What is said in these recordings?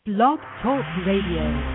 Blog Talk Radio.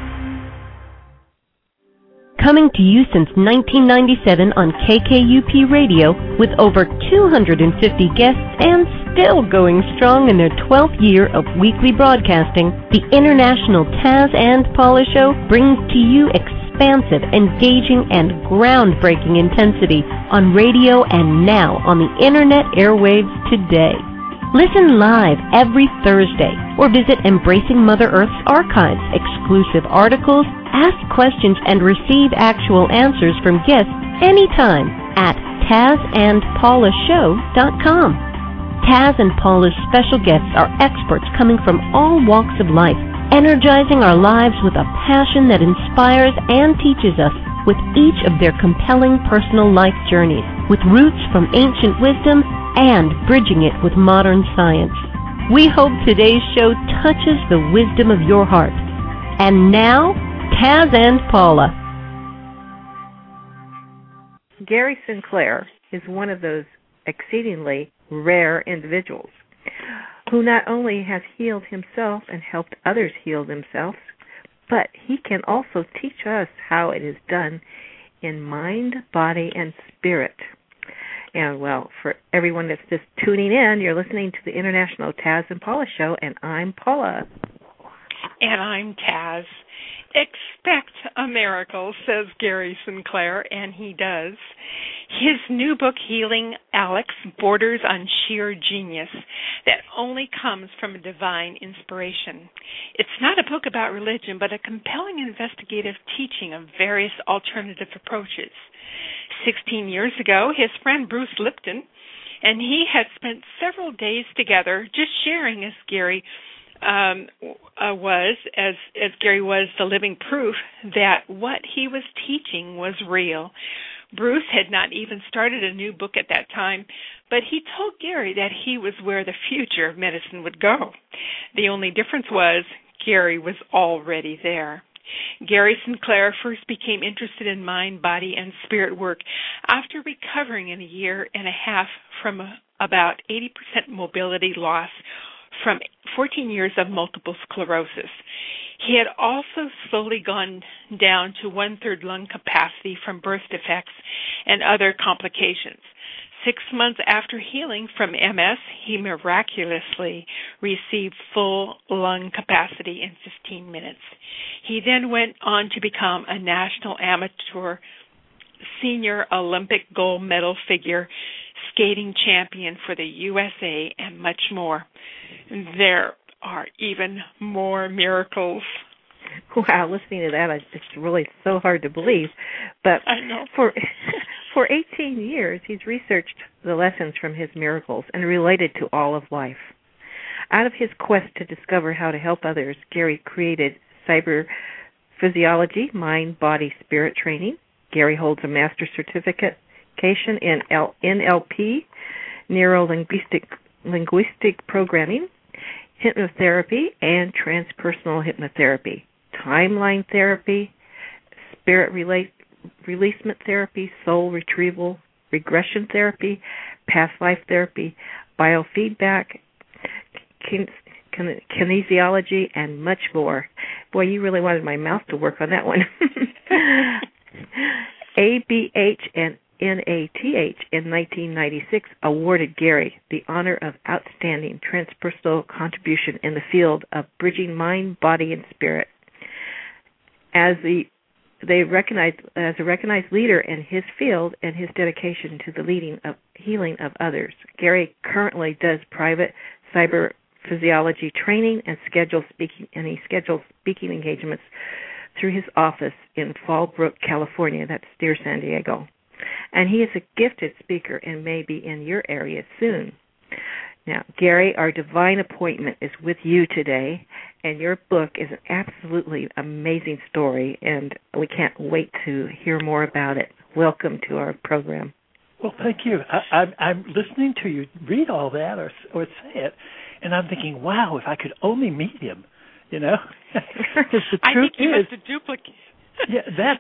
Coming to you since 1997 on KKUP Radio with over 250 guests and still going strong in their 12th year of weekly broadcasting, the International Taz and Paula Show brings to you expansive, engaging, and groundbreaking intensity on radio and now on the Internet airwaves today. Listen live every Thursday or visit Embracing Mother Earth's archives, exclusive articles, ask questions, and receive actual answers from guests anytime at TazandPaulaShow.com. Taz and Paula's special guests are experts coming from all walks of life, energizing our lives with a passion that inspires and teaches us with each of their compelling personal life journeys, with roots from ancient wisdom and bridging it with modern science. We hope today's show touches the wisdom of your heart. And now, Taz and Paula. Gary Sinclair is one of those exceedingly rare individuals who not only has healed himself and helped others heal themselves, but he can also teach us how it is done in mind, body, and spirit. And, well, for everyone that's just tuning in, you're listening to the International Taz and Paula Show, and I'm Paula. And I'm Taz. Expect a miracle, says Gary Sinclair, and he does. His new book, Healing Alex, borders on sheer genius that only comes from a divine inspiration. It's not a book about religion, but a compelling investigative teaching of various alternative approaches. 16 years ago, his friend Bruce Lipton and he had spent several days together just sharing as Gary was the living proof that what he was teaching was real. Bruce had not even started a new book at that time, but he told Gary that he was where the future of medicine would go. The only difference was Gary was already there. Gary Sinclair first became interested in mind, body, and spirit work after recovering in a year and a half from about 80% mobility loss from 14 years of multiple sclerosis. He had also slowly gone down to 1/3 lung capacity from birth defects and other complications. 6 months after healing from MS, he miraculously received full lung capacity in 15 minutes. He then went on to become a national amateur senior Olympic gold medal figure, skating champion for the USA, and much more. There are even more miracles. Wow, listening to that, it's really so hard to believe. But I know. For 18 years, he's researched the lessons from his miracles and related to all of life. Out of his quest to discover how to help others, Gary created Cyber Physiology, Mind, Body, Spirit Training. Gary holds a master's certification in NLP, Neuro-Linguistic Programming, Hypnotherapy, and Transpersonal Hypnotherapy, Timeline Therapy, Spirit Releasement Therapy, Soul Retrieval, Regression Therapy, Past Life Therapy, Biofeedback, Kinesiology, and much more. Boy, you really wanted my mouth to work on that one. ABH and NATH in 1996 awarded Gary the honor of Outstanding Transpersonal Contribution in the field of bridging mind, body, and spirit. As a recognized leader in his field and his dedication to the healing of others, Gary currently does private cyber physiology training and schedules speaking engagements through his office in Fallbrook, California. That's near San Diego. And he is a gifted speaker and may be in your area soon. Now, Gary, our divine appointment is with you today, and your book is an absolutely amazing story, and we can't wait to hear more about it. Welcome to our program. Well, thank you. I'm listening to you read all that or say it, and I'm thinking, wow, if I could only meet him, you know. I think you must have duplicated. Yeah, that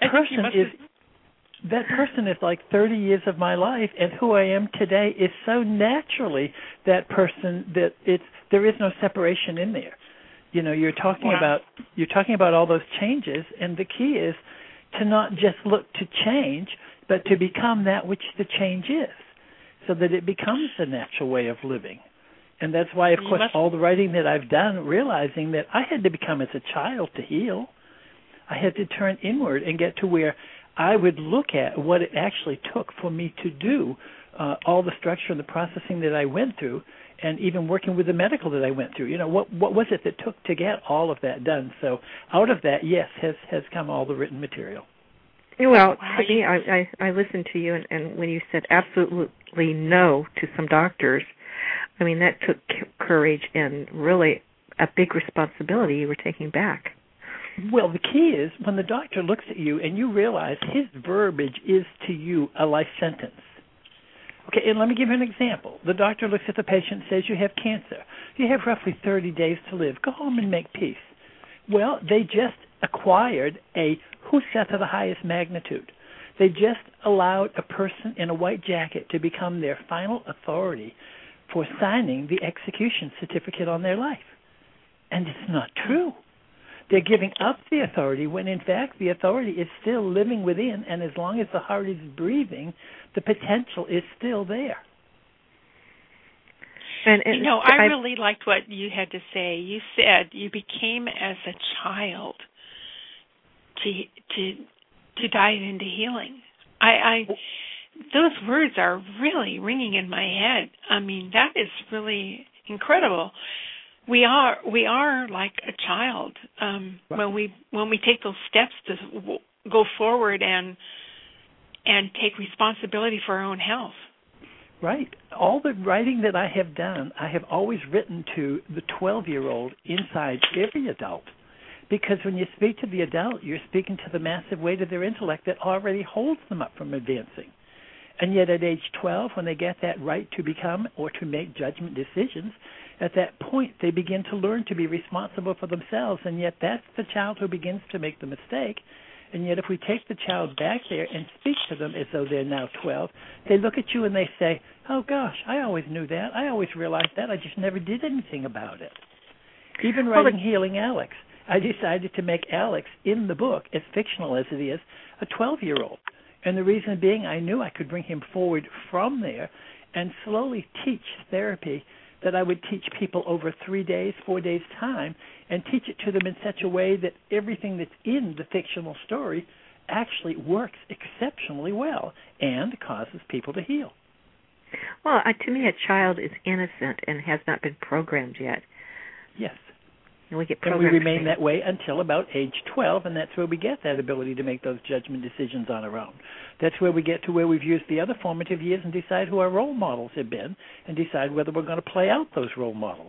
person is like 30 years of my life, and who I am today is so naturally that person that there is no separation in there. You're talking about all those changes, and the key is to not just look to change, but to become that which the change is, so that it becomes a natural way of living. And that's why, of course, all the writing that I've done, realizing that I had to become as a child to heal. I had to turn inward and get to where I would look at what it actually took for me to do all the structure and the processing that I went through, and even working with the medical that I went through. What was it that took to get all of that done? So out of that, yes, has come all the written material. Well, to me, I listened to you, and when you said absolutely no to some doctors, I mean, that took courage and really a big responsibility you were taking back. Well, the key is when the doctor looks at you and you realize his verbiage is to you a life sentence. Okay, and let me give you an example. The doctor looks at the patient and says, you have cancer. You have roughly 30 days to live. Go home and make peace. Well, they just acquired a Huseth of the highest magnitude. They just allowed a person in a white jacket to become their final authority for signing the execution certificate on their life. And it's not true. They're giving up the authority when, in fact, the authority is still living within, and as long as the heart is breathing, the potential is still there. And I really liked what you had to say. You said you became as a child to dive into healing. Those words are really ringing in my head. I mean, that is really incredible. We are like a child when we take those steps to go forward and take responsibility for our own health. Right. All the writing that I have done, I have always written to the 12-year-old inside every adult. Because when you speak to the adult, you're speaking to the massive weight of their intellect that already holds them up from advancing. And yet at age 12, when they get that right to become or to make judgment decisions, at that point they begin to learn to be responsible for themselves. And yet that's the child who begins to make the mistake. And yet if we take the child back there and speak to them as though they're now 12, they look at you and they say, oh, gosh, I always knew that. I always realized that. I just never did anything about it. Even writing Healing Alex, I decided to make Alex in the book, as fictional as it is, a 12-year-old. And the reason being I knew I could bring him forward from there and slowly teach therapy that I would teach people over 3 days, 4 days' time, and teach it to them in such a way that everything that's in the fictional story actually works exceptionally well and causes people to heal. Well, to me, a child is innocent and has not been programmed yet. Yes. And we remain that way until about age 12, and that's where we get that ability to make those judgment decisions on our own. That's where we get to where we've used the other formative years and decide who our role models have been and decide whether we're going to play out those role models.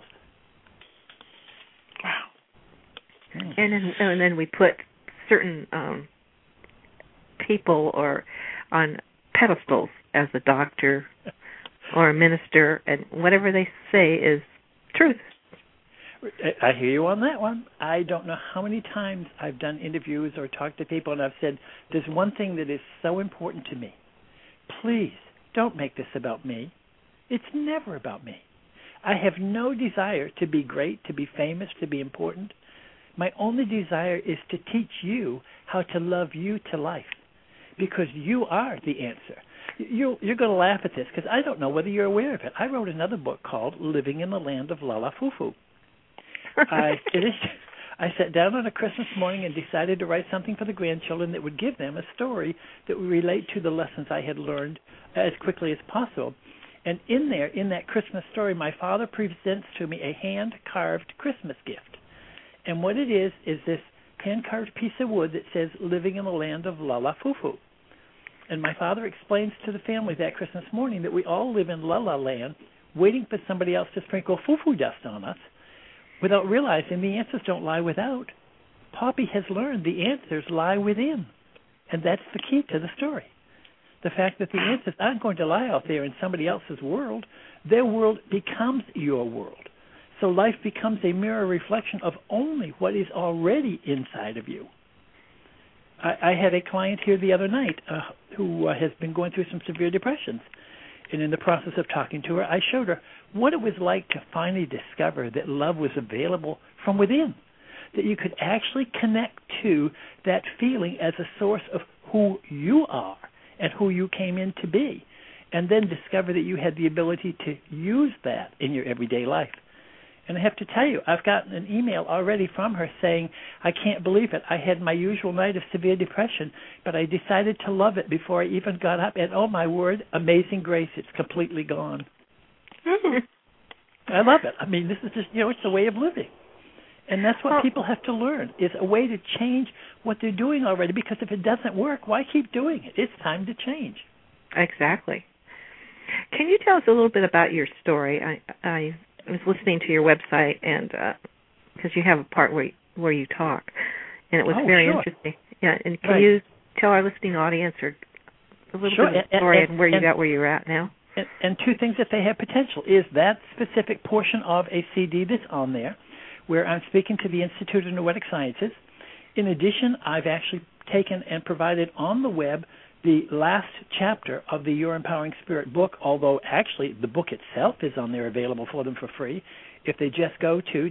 Wow. And then we put certain people or on pedestals as a doctor or a minister, and whatever they say is truth. I hear you on that one. I don't know how many times I've done interviews or talked to people and I've said, there's one thing that is so important to me. Please don't make this about me. It's never about me. I have no desire to be great, to be famous, to be important. My only desire is to teach you how to love you to life, because you are the answer. You're going to laugh at this because I don't know whether you're aware of it. I wrote another book called Living in the Land of Lala Fufu. I sat down on a Christmas morning and decided to write something for the grandchildren that would give them a story that would relate to the lessons I had learned as quickly as possible. And in that Christmas story, my father presents to me a hand-carved Christmas gift. And what it is this hand-carved piece of wood that says, Living in the Land of Lala Fufu. And my father explains to the family that Christmas morning that we all live in La-La Land, waiting for somebody else to sprinkle fufu dust on us, without realizing the answers don't lie without. Poppy has learned the answers lie within. And that's the key to the story. The fact that the answers aren't going to lie out there in somebody else's world. Their world becomes your world. So life becomes a mirror reflection of only what is already inside of you. I had a client here the other night who has been going through some severe depressions. And in the process of talking to her, I showed her what it was like to finally discover that love was available from within, that you could actually connect to that feeling as a source of who you are and who you came in to be, and then discover that you had the ability to use that in your everyday life. And I have to tell you, I've gotten an email already from her saying, I can't believe it. I had my usual night of severe depression, but I decided to love it before I even got up. And oh, my word, amazing grace, it's completely gone. I love it. I mean, this is just, it's a way of living. And that's what people have to learn, is a way to change what they're doing already, because if it doesn't work, why keep doing it? It's time to change. Exactly. Can you tell us a little bit about your story? I was listening to your website, and because you have a part where you talk, and it was very interesting. Yeah, and can you tell our listening audience or a little bit of the story and where you got where you're at now? And two things that they have potential is that specific portion of a CD that's on there, where I'm speaking to the Institute of Noetic Sciences. In addition, I've actually taken and provided on the web the last chapter of the Your Empowering Spirit book, although actually the book itself is on there available for them for free if they just go to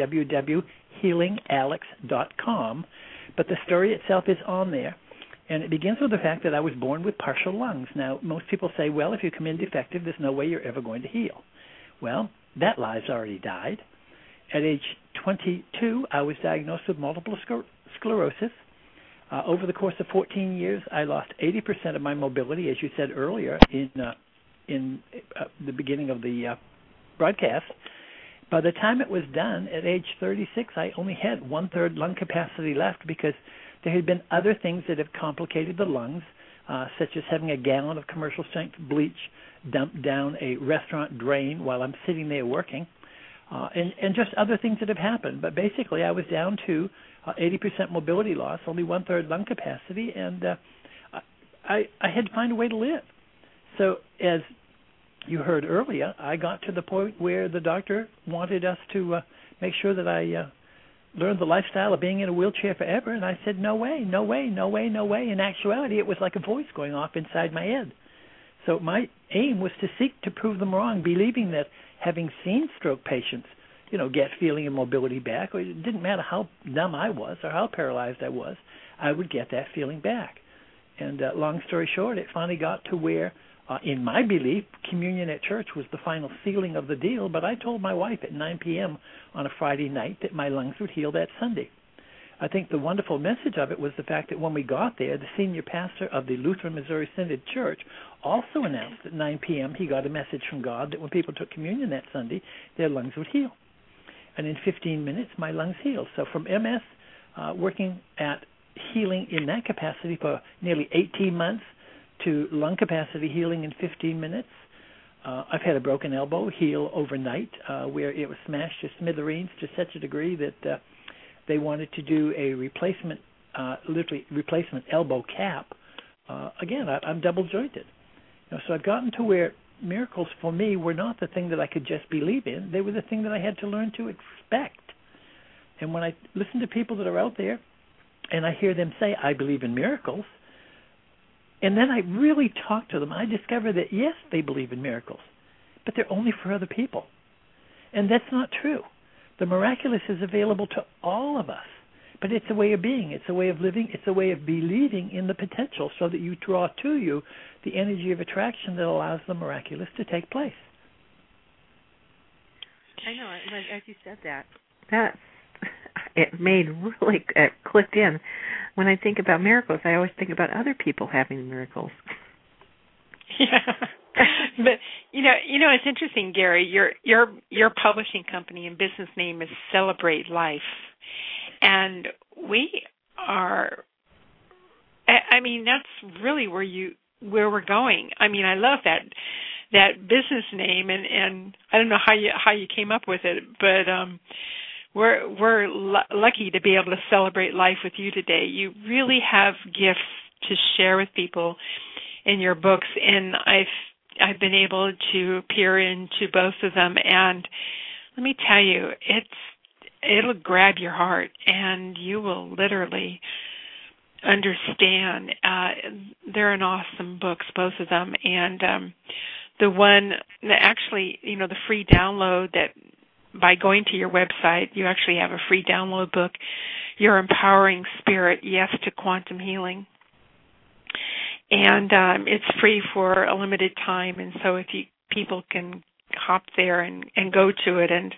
www.healingalex.com. But the story itself is on there, and it begins with the fact that I was born with partial lungs. Now, most people say, well, if you come in defective, there's no way you're ever going to heal. Well, that lie's already died. At age 22, I was diagnosed with multiple sclerosis. Over the course of 14 years, I lost 80% of my mobility, as you said earlier in the beginning of the broadcast. By the time it was done, at age 36, I only had one-third lung capacity left because there had been other things that have complicated the lungs, such as having a gallon of commercial-strength bleach dumped down a restaurant drain while I'm sitting there working, and just other things that have happened. But basically, I was down to 80% mobility loss, only one-third lung capacity, and I had to find a way to live. So as you heard earlier, I got to the point where the doctor wanted us to make sure that I learned the lifestyle of being in a wheelchair forever, and I said, no way, no way, no way, no way. In actuality, it was like a voice going off inside my head. So my aim was to seek to prove them wrong, believing that having seen stroke patients, get feeling and mobility back, or it didn't matter how dumb I was or how paralyzed I was, I would get that feeling back. And long story short, it finally got to where, in my belief, communion at church was the final sealing of the deal, but I told my wife at 9 p.m. on a Friday night that my lungs would heal that Sunday. I think the wonderful message of it was the fact that when we got there, the senior pastor of the Lutheran Missouri Synod Church also announced at 9 p.m. he got a message from God that when people took communion that Sunday, their lungs would heal. And in 15 minutes, my lungs healed. So from MS, working at healing in that capacity for nearly 18 months, to lung capacity healing in 15 minutes. I've had a broken elbow heal overnight, where it was smashed to smithereens to such a degree that they wanted to do a replacement, literally replacement elbow cap. Again, I'm double jointed. So I've gotten to where miracles for me were not the thing that I could just believe in. They were the thing that I had to learn to expect. And when I listen to people that are out there and I hear them say, I believe in miracles, and then I really talk to them, I discover that, yes, they believe in miracles, but they're only for other people. And that's not true. The miraculous is available to all of us, but it's a way of being, it's a way of living, it's a way of believing in the potential so that you draw to you the energy of attraction that allows the miraculous to take place. I know, as you said that it made really clicked in. When I think about miracles, I always think about other people having miracles. Yeah, but it's interesting, Gary. Your publishing company and business name is Celebrate Life, and we are. I mean, that's really where we're going. I mean, I love that business name, and I don't know how you came up with it, but we're lucky to be able to celebrate life with you today. You really have gifts to share with people in your books, and I've been able to peer into both of them, and let me tell you, it'll grab your heart, and you will literally understand. They're an awesome books, both of them, and the one, actually, the free download that by going to your website, you actually have a free download book, Your Empowering Spirit, Yes to Quantum Healing. And it's free for a limited time, and so if people can hop there and go to it and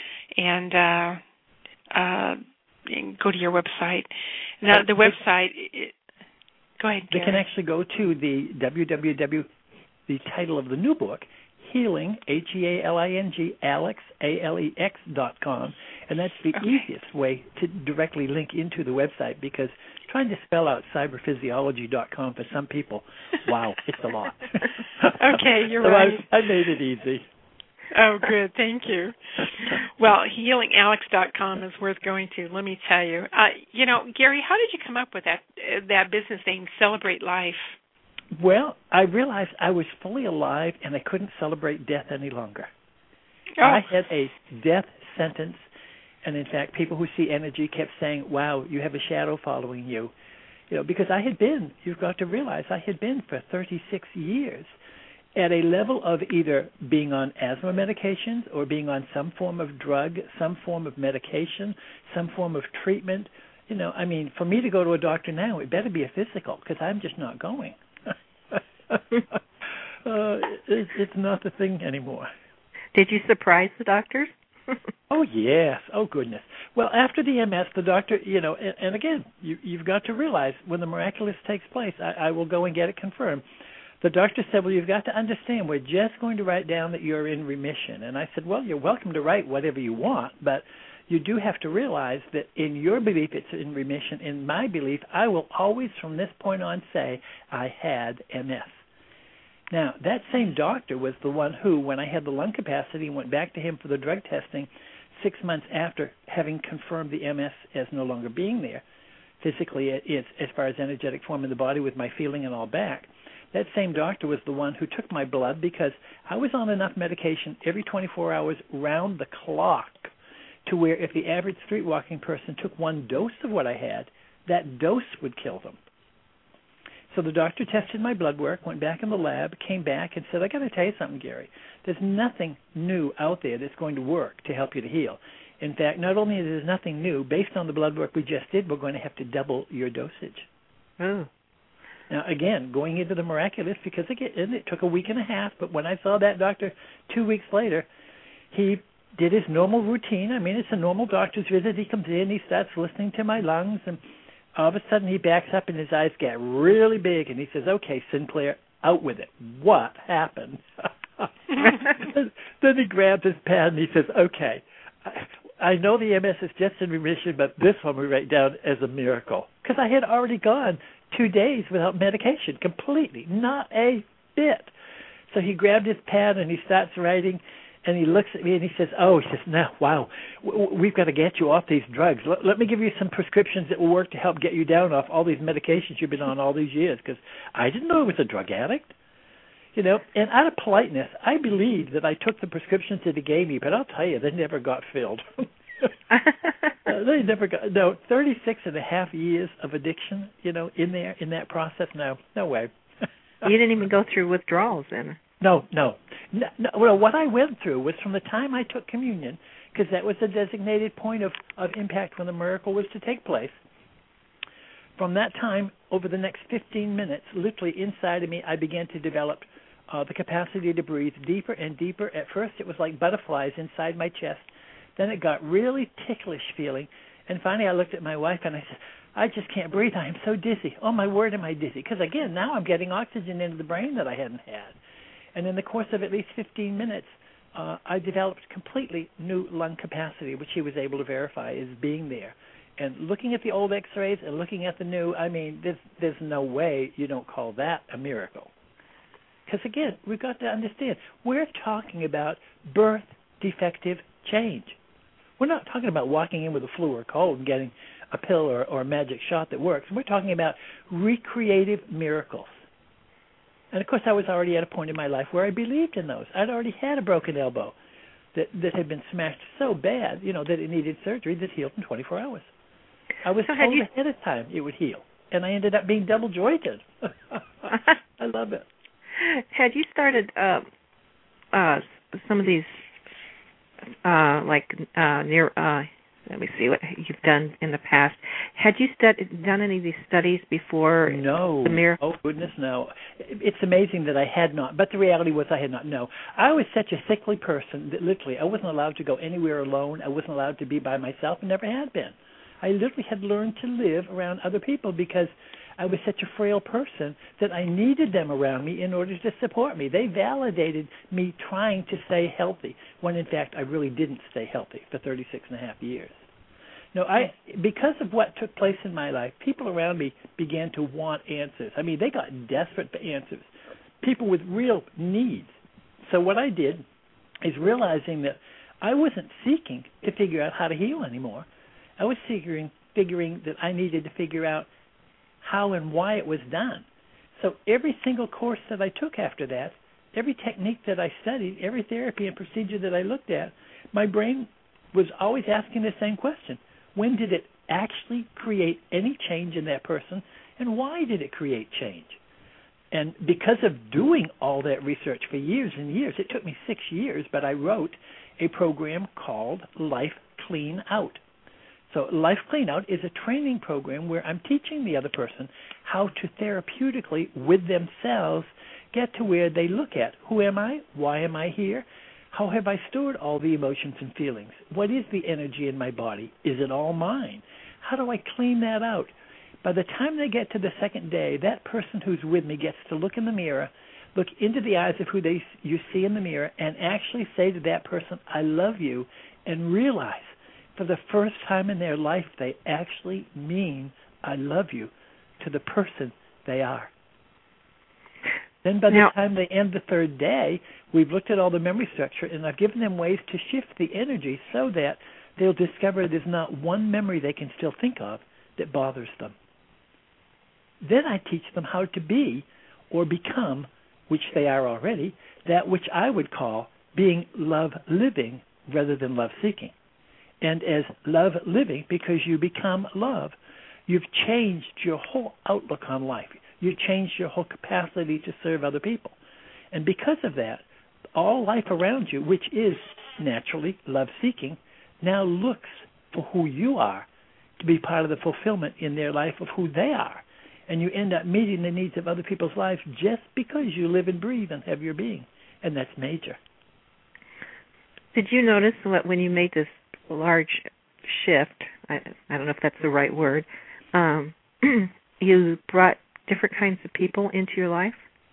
go to your website. Now, the website, go ahead, Gary. They can actually go to the the title of the new book, Healing, Healing, AlexAlex.com, and that's the easiest way to directly link into the website, because trying to spell out cyberphysiology.com for some people, wow, it's a lot. Okay, you're so right. I made it easy. Oh, good. Thank you. Well, healingalex.com is worth going to, let me tell you. Gary, how did you come up with that business name, Celebrate Life? Well, I realized I was fully alive and I couldn't celebrate death any longer. Oh. I had a death sentence, and in fact, people who see energy kept saying, wow, you have a shadow following you. Because I had been, you've got to realize, I had been for 36 years at a level of either being on asthma medications or being on some form of drug, some form of medication, some form of treatment. For me to go to a doctor now, it better be a physical, because I'm just not going. It's not the thing anymore. Did you surprise the doctors? Oh, yes. Oh, goodness. Well, after the MS, the doctor, and again, you've got to realize when the miraculous takes place, I will go and get it confirmed. The doctor said, well, you've got to understand, we're just going to write down that you're in remission. And I said, well, you're welcome to write whatever you want, but you do have to realize that in your belief it's in remission. In my belief, I will always from this point on say I had MS. Now, that same doctor was the one who, when I had the lung capacity, went back to him for the drug testing 6 months after having confirmed the MS as no longer being there. Physically, it's as far as energetic form in the body with my feeling and all back. That same doctor was the one who took my blood because I was on enough medication every 24 hours round the clock to where if the average street walking person took one dose of what I had, that dose would kill them. So the doctor tested my blood work, went back in the lab, came back and said, I got to tell you something, Gary. There's nothing new out there that's going to work to help you to heal. In fact, not only is there nothing new, based on the blood work we just did, we're going to have to double your dosage. Oh. Now, again, going into the miraculous, because it took a week and a half, but when I saw that doctor 2 weeks later, he did his normal routine. It's a normal doctor's visit. He comes in, he starts listening to my lungs, and all of a sudden he backs up and his eyes get really big, and he says, okay, Sinclair, out with it. What happened? Then he grabs his pen and he says, okay, I know the MS is just in remission, but this one we write down as a miracle. Because I had already gone 2 days without medication, completely, not a bit. So he grabbed his pen and he starts writing, and he looks at me and he says, now, wow, we've got to get you off these drugs. Let me give you some prescriptions that will work to help get you down off all these medications you've been on all these years, because I didn't know I was a drug addict. And out of politeness, I believed that I took the prescriptions that he gave me, but I'll tell you, they never got filled. They never got, 36 and a half years of addiction, in that process. No way. You didn't even go through withdrawals then. No. Well, what I went through was from the time I took communion, because that was the designated point of impact when the miracle was to take place. From that time, over the next 15 minutes, literally inside of me, I began to develop the capacity to breathe deeper and deeper. At first, it was like butterflies inside my chest. Then it got really ticklish feeling. And finally, I looked at my wife and I said, I just can't breathe. I am so dizzy. Oh, my word, am I dizzy? Because, again, now I'm getting oxygen into the brain that I hadn't had. And in the course of at least 15 minutes, I developed completely new lung capacity, which he was able to verify as being there. And looking at the old X-rays and looking at the new, there's no way you don't call that a miracle. Because, again, we've got to understand, we're talking about birth defective change. We're not talking about walking in with a flu or cold and getting a pill or a magic shot that works. We're talking about recreative miracles. And, of course, I was already at a point in my life where I believed in those. I'd already had a broken elbow that had been smashed so bad, that it needed surgery that healed in 24 hours. I was told ahead of time it would heal, and I ended up being double-jointed. I love it. Had you started some of these, let me see what you've done in the past. Had you done any of these studies before? No. The mirror? Oh, goodness, no. It's amazing that I had not, but the reality was I had not. No. I was such a sickly person that literally I wasn't allowed to go anywhere alone. I wasn't allowed to be by myself and never had been. I literally had learned to live around other people because I was such a frail person that I needed them around me in order to support me. They validated me trying to stay healthy, when in fact I really didn't stay healthy for 36 and a half years. No, because of what took place in my life, people around me began to want answers. I mean, they got desperate for answers, people with real needs. So what I did is realizing that I wasn't seeking to figure out how to heal anymore. I was figuring that I needed to figure out how and why it was done. So every single course that I took after that, every technique that I studied, every therapy and procedure that I looked at, my brain was always asking the same question. When did it actually create any change in that person, and why did it create change? And because of doing all that research for years and years, it took me 6 years, but I wrote a program called Life Clean Out. So Life Clean Out is a training program where I'm teaching the other person how to therapeutically, with themselves, get to where they look at, who am I? Why am I here? How have I stored all the emotions and feelings? What is the energy in my body? Is it all mine? How do I clean that out? By the time they get to the second day, that person who's with me gets to look in the mirror, look into the eyes of who you see in the mirror, and actually say to that person, I love you, and realize for the first time in their life they actually mean I love you to the person they are. Then by the time they end the third day, we've looked at all the memory structure, and I've given them ways to shift the energy so that they'll discover there's not one memory they can still think of that bothers them. Then I teach them how to be or become, which they are already, that which I would call being love-living rather than love-seeking. And as love-living, because you become love, you've changed your whole outlook on life. You've changed your whole capacity to serve other people. And because of that, all life around you, which is naturally love-seeking, now looks for who you are to be part of the fulfillment in their life of who they are. And you end up meeting the needs of other people's lives just because you live and breathe and have your being. And that's major. Did you notice that when you made this large shift, I don't know if that's the right word, you brought different kinds of people into your life?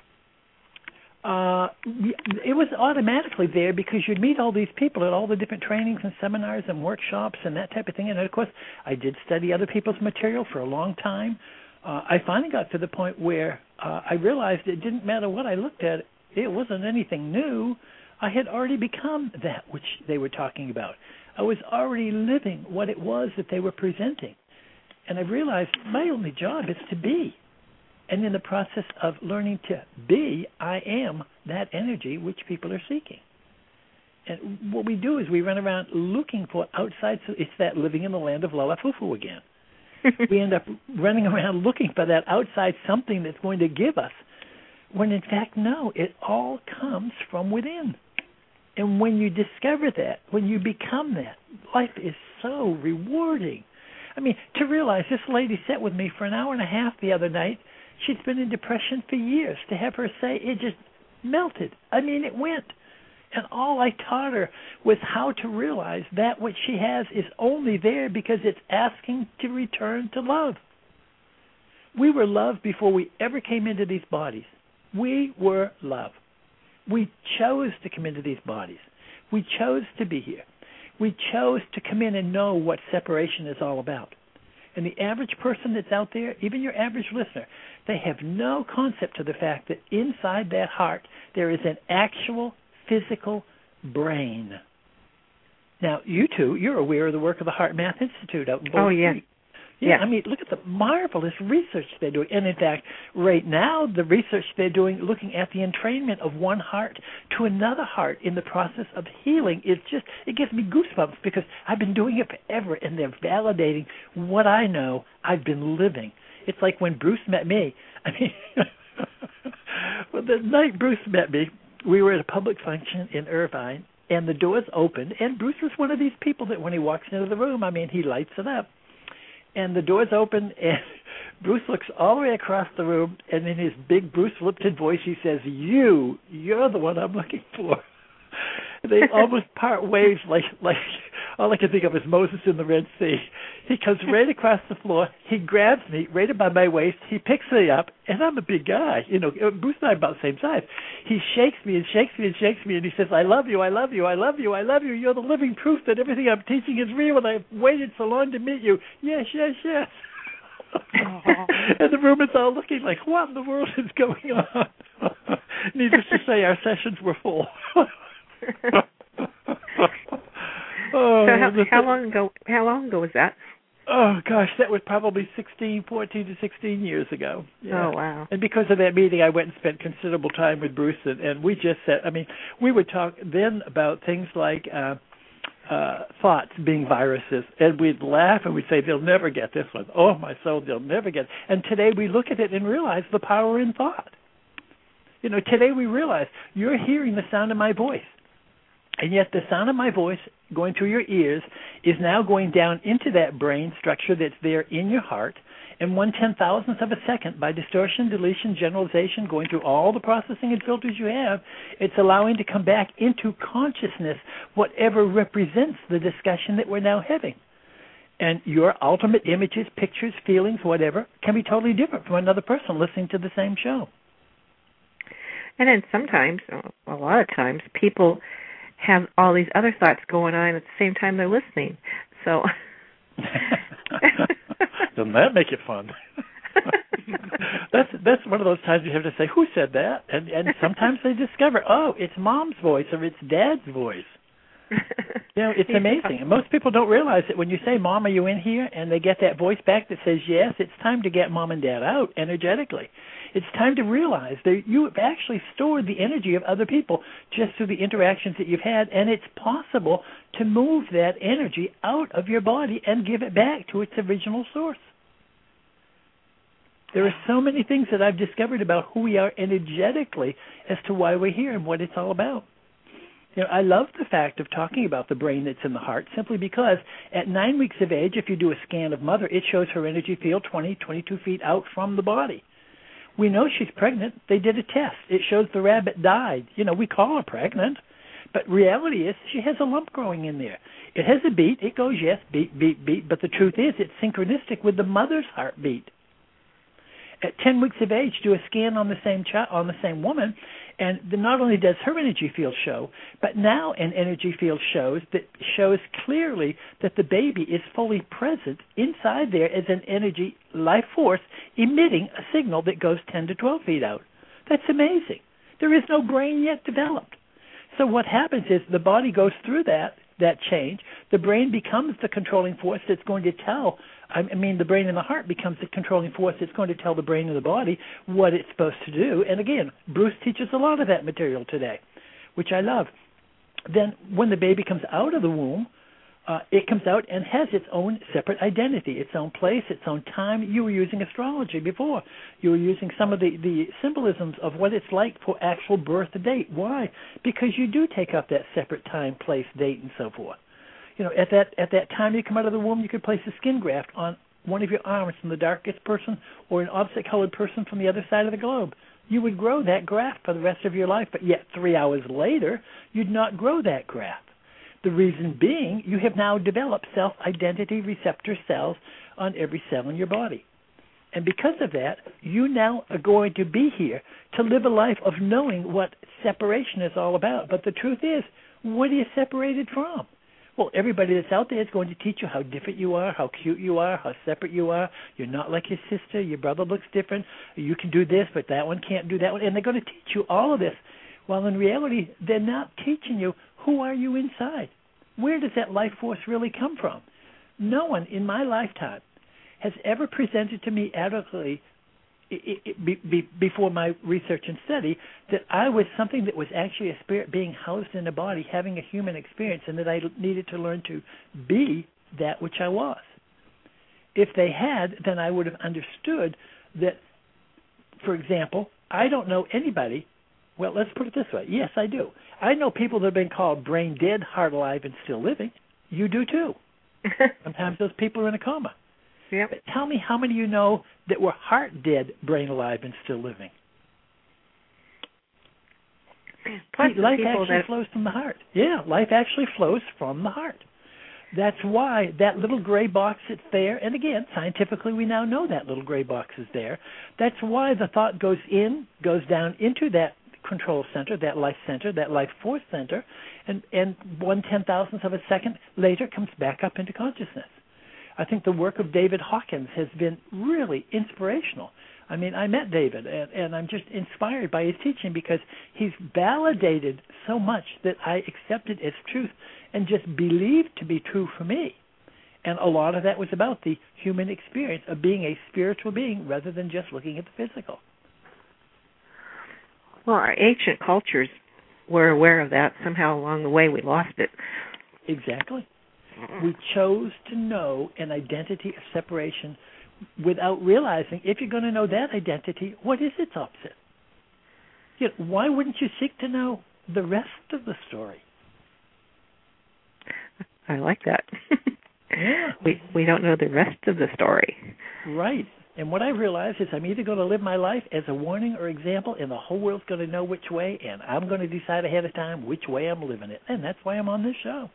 It was automatically there because you'd meet all these people at all the different trainings and seminars and workshops and that type of thing. And, of course, I did study other people's material for a long time. I finally got to the point where I realized it didn't matter what I looked at. It wasn't anything new. I had already become that which they were talking about. I was already living what it was that they were presenting. And I realized my only job is to be. And in the process of learning to be, I am that energy which people are seeking. And what we do is we run around looking for outside, so it's that living in the land of Lalafufu again. We end up running around looking for that outside something that's going to give us, when in fact, no, it all comes from within. And when you discover that, when you become that, life is so rewarding. I mean, to realize this lady sat with me for an hour and a half the other night. She's been in depression for years. To have her say it just melted. I mean, it went. And all I taught her was how to realize that what she has is only there because it's asking to return to love. We were love before we ever came into these bodies. We were love. We chose to come into these bodies. We chose to be here. We chose to come in and know what separation is all about. And the average person that's out there, even your average listener, they have no concept of the fact that inside that heart there is an actual physical brain. Now, you two, you're aware of the work of the Heart Math Institute out in Boulder Creek. Yeah, I mean, look at the marvelous research they're doing. And in fact, right now, the research they're doing, looking at the entrainment of one heart to another heart in the process of healing, it gives me goosebumps because I've been doing it forever, and they're validating what I know I've been living. It's like when Bruce met me. I mean, well, the night Bruce met me, we were at a public function in Irvine, and the doors opened, and Bruce was one of these people that when he walks into the room, I mean, he lights it up. And the doors open, and Bruce looks all the way across the room, and in his big Bruce Lipton voice, he says, you're the one I'm looking for. They almost part ways like all I can think of is Moses in the Red Sea. He comes right across the floor. He grabs me right about my waist. He picks me up, and I'm a big guy. You know, Bruce and I are about the same size. He shakes me and shakes me and shakes me, and he says, I love you, I love you, I love you, I love you. You're the living proof that everything I'm teaching is real, and I've waited so long to meet you. Yes, yes, yes. And the room is all looking like, what in the world is going on? Needless to say, our sessions were full. So how long ago was that? Oh gosh, that was probably 14 to 16 years ago. Yeah. Oh wow. And because of that meeting, I went and spent considerable time with Bruce, and we just said, I mean, we would talk then about things like thoughts being viruses, and we'd laugh and we'd say, they'll never get this one. Oh my soul, they'll never get it. And today we look at it and realize the power in thought. You know, today we realize you're hearing the sound of my voice. And yet the sound of my voice going through your ears is now going down into that brain structure that's there in your heart, and 1/10,000th of a second, by distortion, deletion, generalization, going through all the processing and filters you have, it's allowing to come back into consciousness whatever represents the discussion that we're now having. And your ultimate images, pictures, feelings, whatever, can be totally different from another person listening to the same show. And then sometimes, a lot of times, people have all these other thoughts going on at the same time they're listening. So doesn't that make it fun? That's one of those times you have to say, who said that? And sometimes they discover, oh, it's Mom's voice or it's Dad's voice. You know, it's amazing. And most people don't realize that when you say, Mom, are you in here? And they get that voice back that says yes, it's time to get Mom and Dad out energetically. It's time to realize that you have actually stored the energy of other people just through the interactions that you've had, and it's possible to move that energy out of your body and give it back to its original source. There are so many things that I've discovered about who we are energetically as to why we're here and what it's all about. You know, I love the fact of talking about the brain that's in the heart simply because at 9 weeks of age, if you do a scan of mother, it shows her energy field 20, 22 feet out from the body. We know she's pregnant. They did a test. It shows the rabbit died. You know, we call her pregnant, but reality is she has a lump growing in there. It has a beat. It goes, yes, beat, beat, beat, but the truth is it's synchronistic with the mother's heartbeat. At 10 weeks of age, do a scan on the same on the same woman, and not only does her energy field show, but now an energy field shows clearly that the baby is fully present inside there as an energy life force emitting a signal that goes 10 to 12 feet out. That's amazing. There is no brain yet developed. So what happens is the body goes through that change. The brain becomes the controlling force that's going to tell, the brain and the heart becomes the controlling force that's going to tell the brain and the body what it's supposed to do. And again, Bruce teaches a lot of that material today, which I love. Then when the baby comes out of the womb, it comes out and has its own separate identity, its own place, its own time. You were using astrology before. You were using some of the symbolisms of what it's like for actual birth date. Why? Because you do take up that separate time, place, date, and so forth. You know, at that time you come out of the womb, you could place a skin graft on one of your arms from the darkest person or an opposite-colored person from the other side of the globe. You would grow that graft for the rest of your life, but yet 3 hours later, you'd not grow that graft. The reason being, you have now developed self-identity receptor cells on every cell in your body. And because of that, you now are going to be here to live a life of knowing what separation is all about. But the truth is, what are you separated from? Well, everybody that's out there is going to teach you how different you are, how cute you are, how separate you are. You're not like your sister. Your brother looks different. You can do this, but that one can't do that one. And they're going to teach you all of this. While in reality, they're not teaching you who are you inside. Where does that life force really come from? No one in my lifetime has ever presented to me adequately before my research and study that I was something that was actually a spirit being housed in a body, having a human experience, and that I needed to learn to be that which I was. If they had, then I would have understood that, for example, I don't know anybody Well, let's put it this way. Yes, I do. I know people that have been called brain dead, heart alive, and still living. You do too. Sometimes those people are in a coma. Yep. But tell me how many you know that were heart dead, brain alive, and still living. Plus, see, life actually flows from the heart. Yeah, life actually flows from the heart. That's why that little gray box that's there, and again, scientifically we now know that little gray box is there. That's why the thought goes down into that control center, that life force center, and 1/10,000th of a second later comes back up into consciousness. I think the work of David Hawkins has been really inspirational. I mean, I met David, and I'm just inspired by his teaching because he's validated so much that I accepted as truth and just believed to be true for me. And a lot of that was about the human experience of being a spiritual being rather than just looking at the physical. Well, our ancient cultures were aware of that. Somehow along the way we lost it. Exactly. We chose to know an identity of separation without realizing, if you're going to know that identity, what is its opposite? You know, why wouldn't you seek to know the rest of the story? I like that. Yeah. We don't know the rest of the story. Right. And what I realize is I'm either going to live my life as a warning or example, and the whole world's going to know which way, and I'm going to decide ahead of time which way I'm living it. And that's why I'm on this show.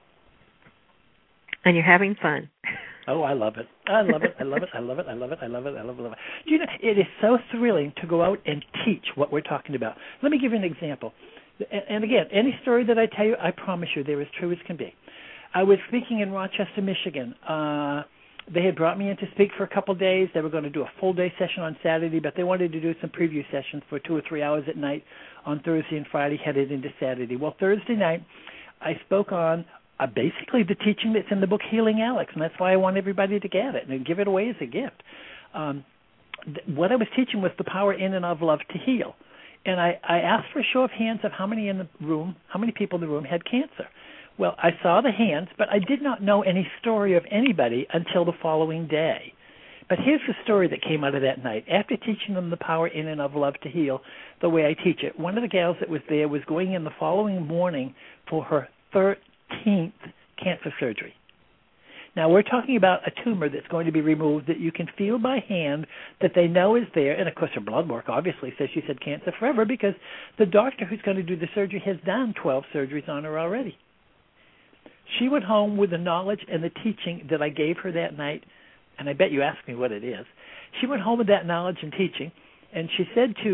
And you're having fun. Oh, I love it. I love it. I love it. I love it. I love it. I love it. I love it. I love it. Do you know, it is so thrilling to go out and teach what we're talking about. Let me give you an example. And again, any story that I tell you, I promise you they're as true as can be. I was speaking in Rochester, Michigan. They had brought me in to speak for a couple of days. They were going to do a full-day session on Saturday, but they wanted to do some preview sessions for 2 or 3 hours at night on Thursday and Friday, headed into Saturday. Well, Thursday night, I spoke on basically the teaching that's in the book Healing Alex, and that's why I want everybody to get it and give it away as a gift. What I was teaching was the power in and of love to heal. And I asked for a show of hands of how many people in the room had cancer. Well, I saw the hands, but I did not know any story of anybody until the following day. But here's the story that came out of that night. After teaching them the power in and of love to heal, the way I teach it, one of the gals that was there was going in the following morning for her 13th cancer surgery. Now, we're talking about a tumor that's going to be removed that you can feel by hand that they know is there. And, of course, her blood work obviously says she's had cancer forever because the doctor who's going to do the surgery has done 12 surgeries on her already. She went home with the knowledge and the teaching that I gave her that night, and I bet you asked me what it is. She went home with that knowledge and teaching, and she said to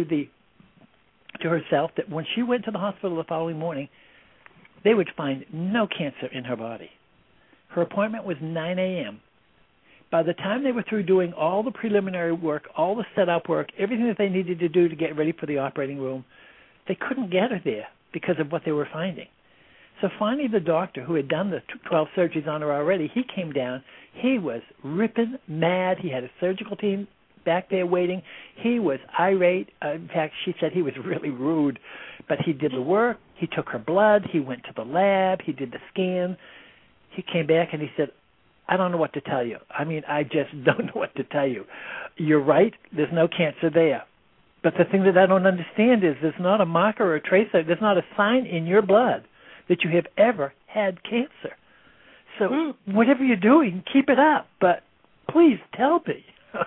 herself that when she went to the hospital the following morning, they would find no cancer in her body. Her appointment was 9 a.m. By the time they were through doing all the preliminary work, all the setup work, everything that they needed to do to get ready for the operating room, they couldn't get her there because of what they were finding. So finally the doctor, who had done the 12 surgeries on her already, he came down. He was ripping mad. He had a surgical team back there waiting. He was irate. In fact, she said he was really rude. But he did the work. He took her blood. He went to the lab. He did the scan. He came back and he said, I don't know what to tell you. I mean, I just don't know what to tell you. You're right. There's no cancer there. But the thing that I don't understand is there's not a marker or a tracer. There's not a sign in your blood that you have ever had cancer. So whatever you're doing, keep it up. But please tell me.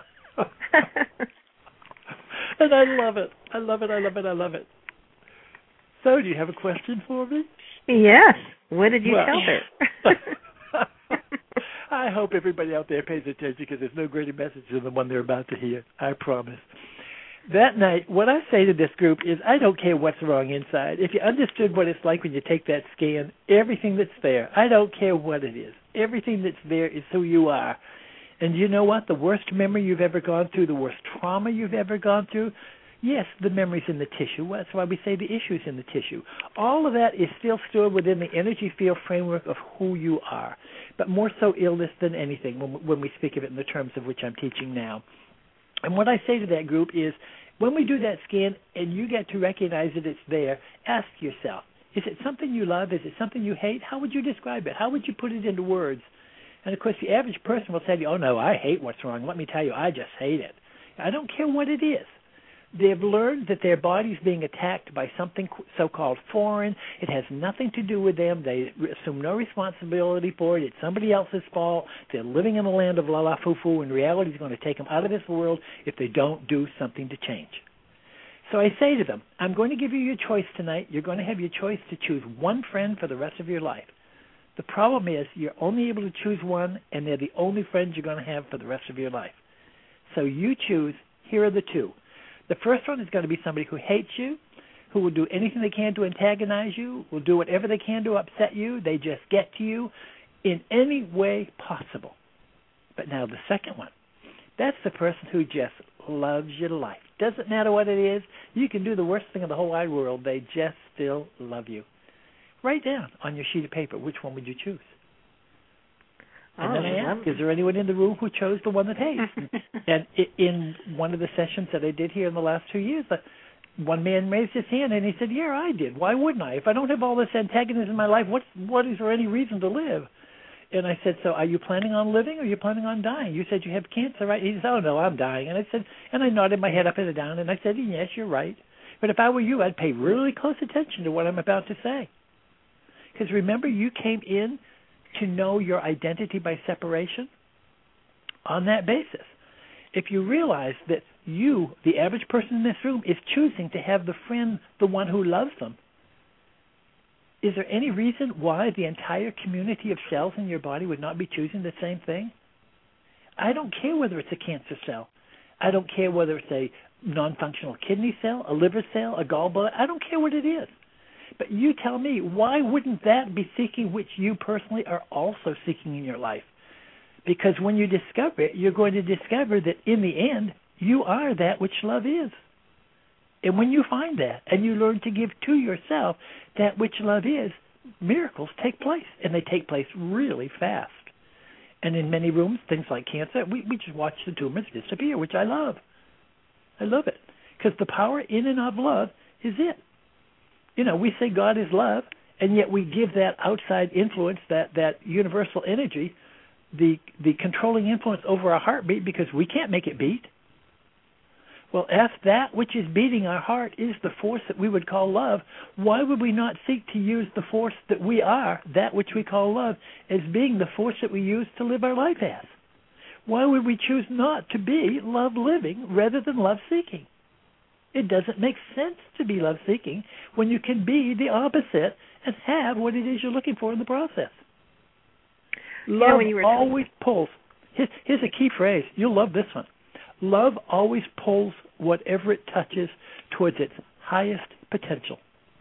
And I love it. I love it. I love it. I love it. So do you have a question for me? Yes. What did you tell her? I hope everybody out there pays attention because there's no greater message than the one they're about to hear. I promise. That night, what I say to this group is, I don't care what's wrong inside. If you understood what it's like when you take that scan, everything that's there, I don't care what it is. Everything that's there is who you are. And you know what? The worst memory you've ever gone through, the worst trauma you've ever gone through, yes, the memory's in the tissue. That's why we say the issue's in the tissue. All of that is still stored within the energy field framework of who you are, but more so illness than anything when we speak of it in the terms of which I'm teaching now. And what I say to that group is, when we do that scan and you get to recognize that it's there, ask yourself, is it something you love? Is it something you hate? How would you describe it? How would you put it into words? And, of course, the average person will say to you, oh, no, I hate what's wrong. Let me tell you, I just hate it. I don't care what it is. They've learned that their body's being attacked by something so-called foreign. It has nothing to do with them. They assume no responsibility for it. It's somebody else's fault. They're living in the land of la la foo-foo, and reality is going to take them out of this world if they don't do something to change. So I say to them, I'm going to give you your choice tonight. You're going to have your choice to choose one friend for the rest of your life. The problem is you're only able to choose one, and they're the only friends you're going to have for the rest of your life. So you choose. Here are the two. The first one is going to be somebody who hates you, who will do anything they can to antagonize you, will do whatever they can to upset you. They just get to you in any way possible. But now the second one, that's the person who just loves you to life. Doesn't matter what it is. You can do the worst thing in the whole wide world. They just still love you. Write down on your sheet of paper which one would you choose. And then I asked, is there anyone in the room who chose the one that hates? And in one of the sessions that I did here in the last 2 years, one man raised his hand and he said, yeah, I did. Why wouldn't I? If I don't have all this antagonism in my life, what is there any reason to live? And I said, so are you planning on living or are you planning on dying? You said you have cancer, right? He said, oh, no, I'm dying. And I said, and I nodded my head up and down, and I said, yes, you're right. But if I were you, I'd pay really close attention to what I'm about to say. Because remember, you came in to know your identity by separation on that basis. If you realize that you, the average person in this room, is choosing to have the friend, the one who loves them, is there any reason why the entire community of cells in your body would not be choosing the same thing? I don't care whether it's a cancer cell. I don't care whether it's a non-functional kidney cell, a liver cell, a gallbladder. I don't care what it is. But you tell me, why wouldn't that be seeking which you personally are also seeking in your life? Because when you discover it, you're going to discover that in the end, you are that which love is. And when you find that and you learn to give to yourself that which love is, miracles take place, and they take place really fast. And in many rooms, things like cancer, we just watch the tumors disappear, which I love. I love it. Because the power in and of love is it. You know, we say God is love, and yet we give that outside influence, that universal energy, the controlling influence over our heartbeat because we can't make it beat. Well, if that which is beating our heart is the force that we would call love, why would we not seek to use the force that we are, that which we call love, as being the force that we use to live our life as? Why would we choose not to be love-living rather than love-seeking? It doesn't make sense to be love-seeking when you can be the opposite and have what it is you're looking for in the process. Love always pulls. Here's a key phrase. You'll love this one. Love always pulls whatever it touches towards its highest potential.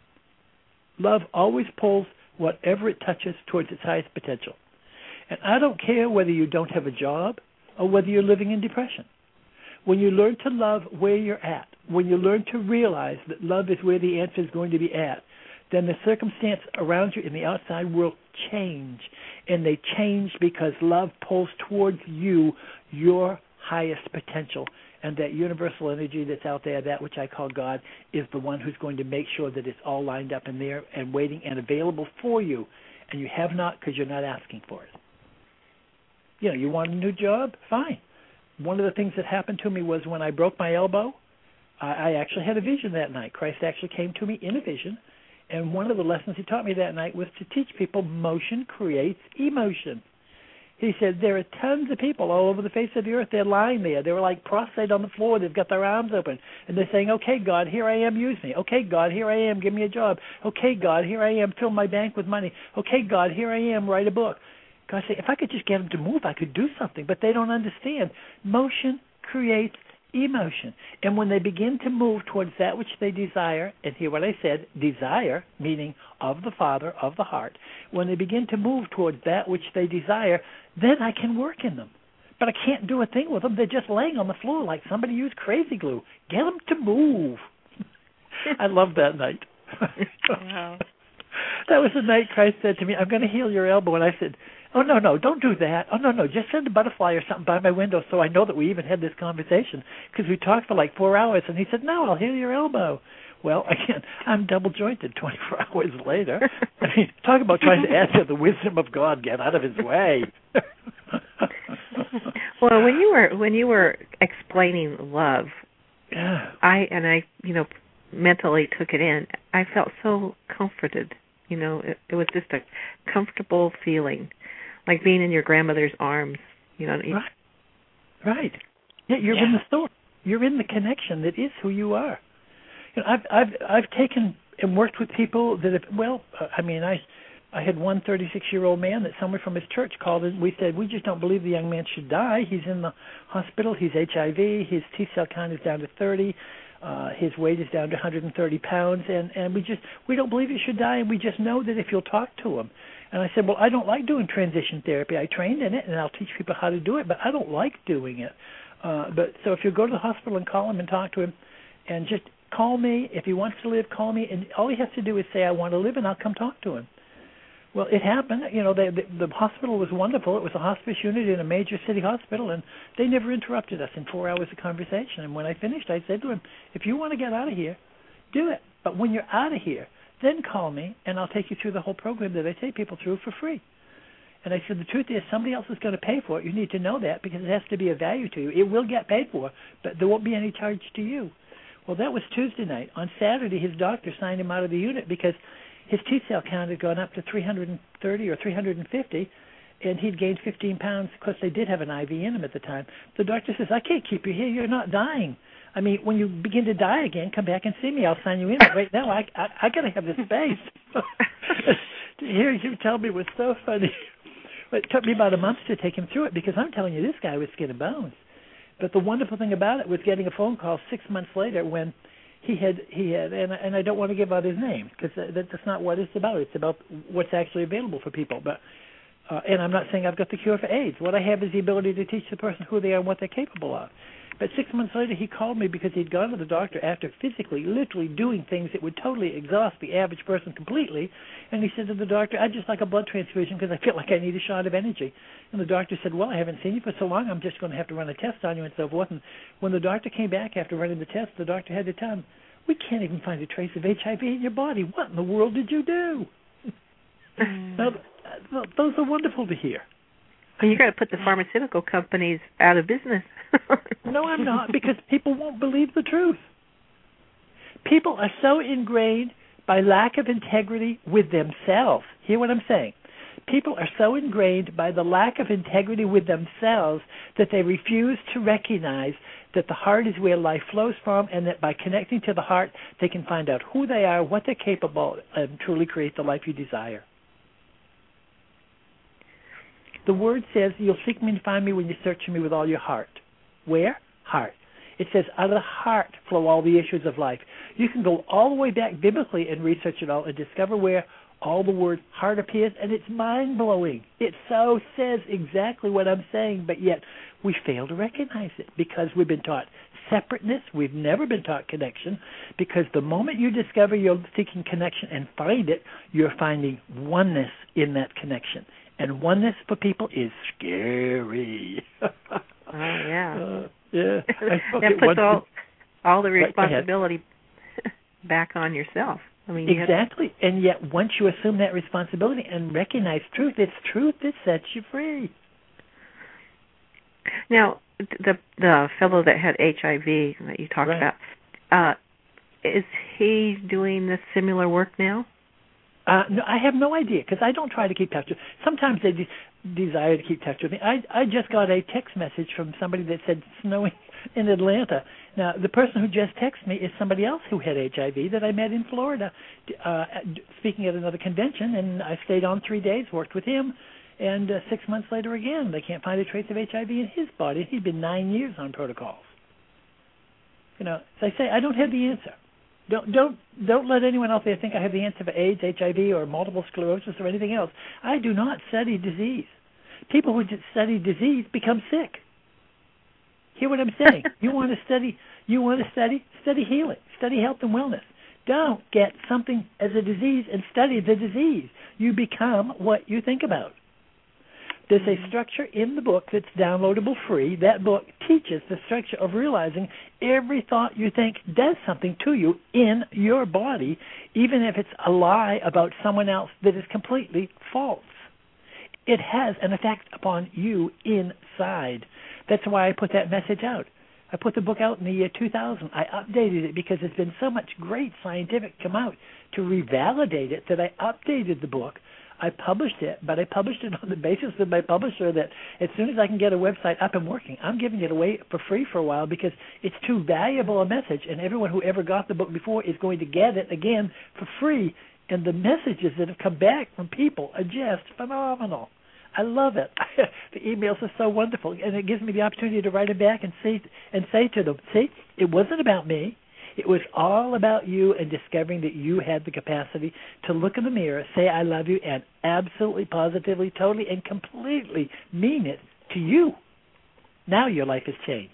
Love always pulls whatever it touches towards its highest potential. And I don't care whether you don't have a job or whether you're living in depression. When you learn to love where you're at, when you learn to realize that love is where the answer is going to be at, then the circumstance around you in the outside world change. And they change because love pulls towards you your highest potential. And that universal energy that's out there, that which I call God, is the one who's going to make sure that it's all lined up in there and waiting and available for you. And you have not because you're not asking for it. You know, you want a new job? Fine. One of the things that happened to me was when I broke my elbow, I actually had a vision that night. Christ actually came to me in a vision, and one of the lessons he taught me that night was to teach people motion creates emotion. He said, there are tons of people all over the face of the earth. They're lying there. They were like prostrate on the floor. They've got their arms open, and they're saying, okay, God, here I am, use me. Okay, God, here I am, give me a job. Okay, God, here I am, fill my bank with money. Okay, God, here I am, write a book. God said, if I could just get them to move, I could do something. But they don't understand. Motion creates emotion. And when they begin to move towards that which they desire, and hear what I said, desire, meaning of the Father, of the heart, when they begin to move towards that which they desire, then I can work in them. But I can't do a thing with them. They're just laying on the floor like somebody used crazy glue. Get them to move. I love that night. Wow. That was the night Christ said to me, I'm going to heal your elbow. And I said, oh, no, don't do that. Oh, no, just send a butterfly or something by my window so I know that we even had this conversation, because we talked for like 4 hours. And he said, no, I'll heal your elbow. Well, again, I'm double-jointed 24 hours later. I mean, talk about trying to add to the wisdom of God, get out of his way. Well, when you were explaining love I mentally took it in. I felt so comforted. It was just a comfortable feeling, like being in your grandmother's arms. Right. Yeah, you're in the source. You're in the connection that is who you are. I've taken and worked with people that have. I had one 36-year-old man that someone from his church called, and we said, we just don't believe the young man should die. He's in the hospital. He's HIV. His T-cell count is down to 30. His weight is down to 130 pounds, and we don't believe he should die, and we just know that if you'll talk to him. And I said, well, I don't like doing transition therapy. I trained in it, and I'll teach people how to do it, but I don't like doing it. So if you go to the hospital and call him and talk to him, and just call me. If he wants to live, call me, and all he has to do is say, I want to live, and I'll come talk to him. Well, it happened. The hospital was wonderful. It was a hospice unit in a major city hospital, and they never interrupted us in 4 hours of conversation. And when I finished, I said to him, if you want to get out of here, do it. But when you're out of here, then call me, and I'll take you through the whole program that I take people through for free. And I said, the truth is, somebody else is going to pay for it. You need to know that because it has to be of value to you. It will get paid for, but there won't be any charge to you. Well, that was Tuesday night. On Saturday, his doctor signed him out of the unit because his T-cell count had gone up to 330 or 350, and he'd gained 15 pounds. Of course, they did have an IV in him at the time. The doctor says, I can't keep you here. You're not dying. I mean, when you begin to die again, come back and see me. I'll sign you in. But right now, I got to have this space. To hear you tell me was so funny. But it took me about a month to take him through it because I'm telling you, this guy was skin and bones. But the wonderful thing about it was getting a phone call 6 months later when he had, and I don't want to give out his name because that's not what it's about. It's about what's actually available for people. But and I'm not saying I've got the cure for AIDS. What I have is the ability to teach the person who they are and what they're capable of. But 6 months later, he called me because he'd gone to the doctor after physically, literally doing things that would totally exhaust the average person completely. And he said to the doctor, I'd just like a blood transfusion because I feel like I need a shot of energy. And the doctor said, well, I haven't seen you for so long, I'm just going to have to run a test on you and so forth. And when the doctor came back after running the test, the doctor had to tell him, we can't even find a trace of HIV in your body. What in the world did you do? Now, those are wonderful to hear. Well, you got to put the pharmaceutical companies out of business. No, I'm not, because people won't believe the truth. People are so ingrained by lack of integrity with themselves. Hear what I'm saying? People are so ingrained by the lack of integrity with themselves that they refuse to recognize that the heart is where life flows from, and that by connecting to the heart, they can find out who they are, what they're capable of, and truly create the life you desire. The word says, you'll seek me and find me when you search for me with all your heart. Where? Heart. It says, out of the heart flow all the issues of life. You can go all the way back biblically and research it all and discover where all the word heart appears, and it's mind-blowing. It so says exactly what I'm saying, but yet we fail to recognize it because we've been taught separateness. We've never been taught connection, because the moment you discover you're seeking connection and find it, you're finding oneness in that connection. And oneness for people is scary. Oh, yeah. Yeah. That puts all the responsibility back on yourself. I mean, exactly. And yet once you assume that responsibility and recognize truth, it's truth that sets you free. Now, the fellow that had HIV that you talked about, is he doing this similar work now? No, I have no idea, because I don't try to keep touch with them. Sometimes they desire to keep touch with me. I just got a text message from somebody that said snowing in Atlanta. Now, the person who just texted me is somebody else who had HIV that I met in Florida, speaking at another convention, and I stayed on 3 days, worked with him, and 6 months later again, they can't find a trace of HIV in his body. He'd been 9 years on protocols. You know, as I say, I don't have the answer. Don't let anyone out there think I have the answer for AIDS, HIV, or multiple sclerosis, or anything else. I do not study disease. People who study disease become sick. Hear what I'm saying? You want to study healing, study health and wellness. Don't get something as a disease and study the disease. You become what you think about. There's a structure in the book that's downloadable free. That book teaches the structure of realizing every thought you think does something to you in your body, even if it's a lie about someone else that is completely false. It has an effect upon you inside. That's why I put that message out. I put the book out in the year 2000. I updated it because there's been so much great scientific come out to revalidate it that I updated the book. I published it, but I published it on the basis of my publisher that as soon as I can get a website up and working, I'm giving it away for free for a while because it's too valuable a message, and everyone who ever got the book before is going to get it again for free. And the messages that have come back from people are just phenomenal. I love it. The emails are so wonderful, and it gives me the opportunity to write them back and say to them, see, it wasn't about me. It was all about you and discovering that you had the capacity to look in the mirror, say I love you, and absolutely, positively, totally, and completely mean it to you. Now your life has changed.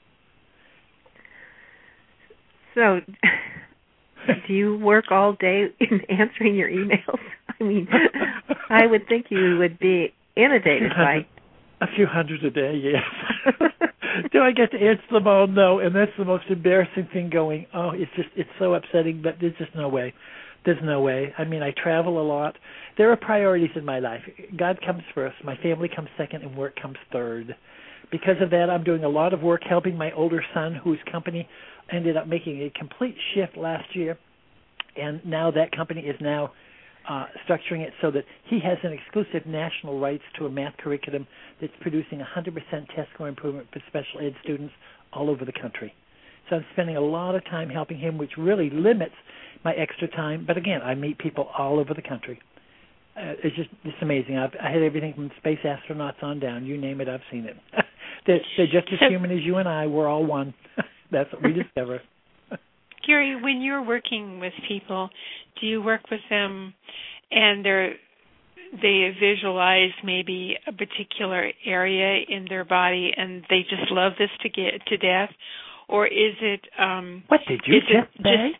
So, do you work all day in answering your emails? I mean, I would think you would be inundated by a few hundred a day, yes. Do I get to answer them all? No, and that's the most embarrassing thing going. Oh, it's so upsetting, but there's just no way. There's no way. I mean, I travel a lot. There are priorities in my life. God comes first, my family comes second, and work comes third. Because of that, I'm doing a lot of work helping my older son, whose company ended up making a complete shift last year, and now that company is now structuring it so that he has an exclusive national rights to a math curriculum that's producing 100% test score improvement for special ed students all over the country. So I'm spending a lot of time helping him, which really limits my extra time. But again, I meet people all over the country. It's amazing. I had everything from space astronauts on down. You name it, I've seen it. They're just as human as you and I. We're all one. That's what we discover. Gary, when you're working with people, do you work with them and they visualize maybe a particular area in their body and they just love this to death? Or is it... what did you just say?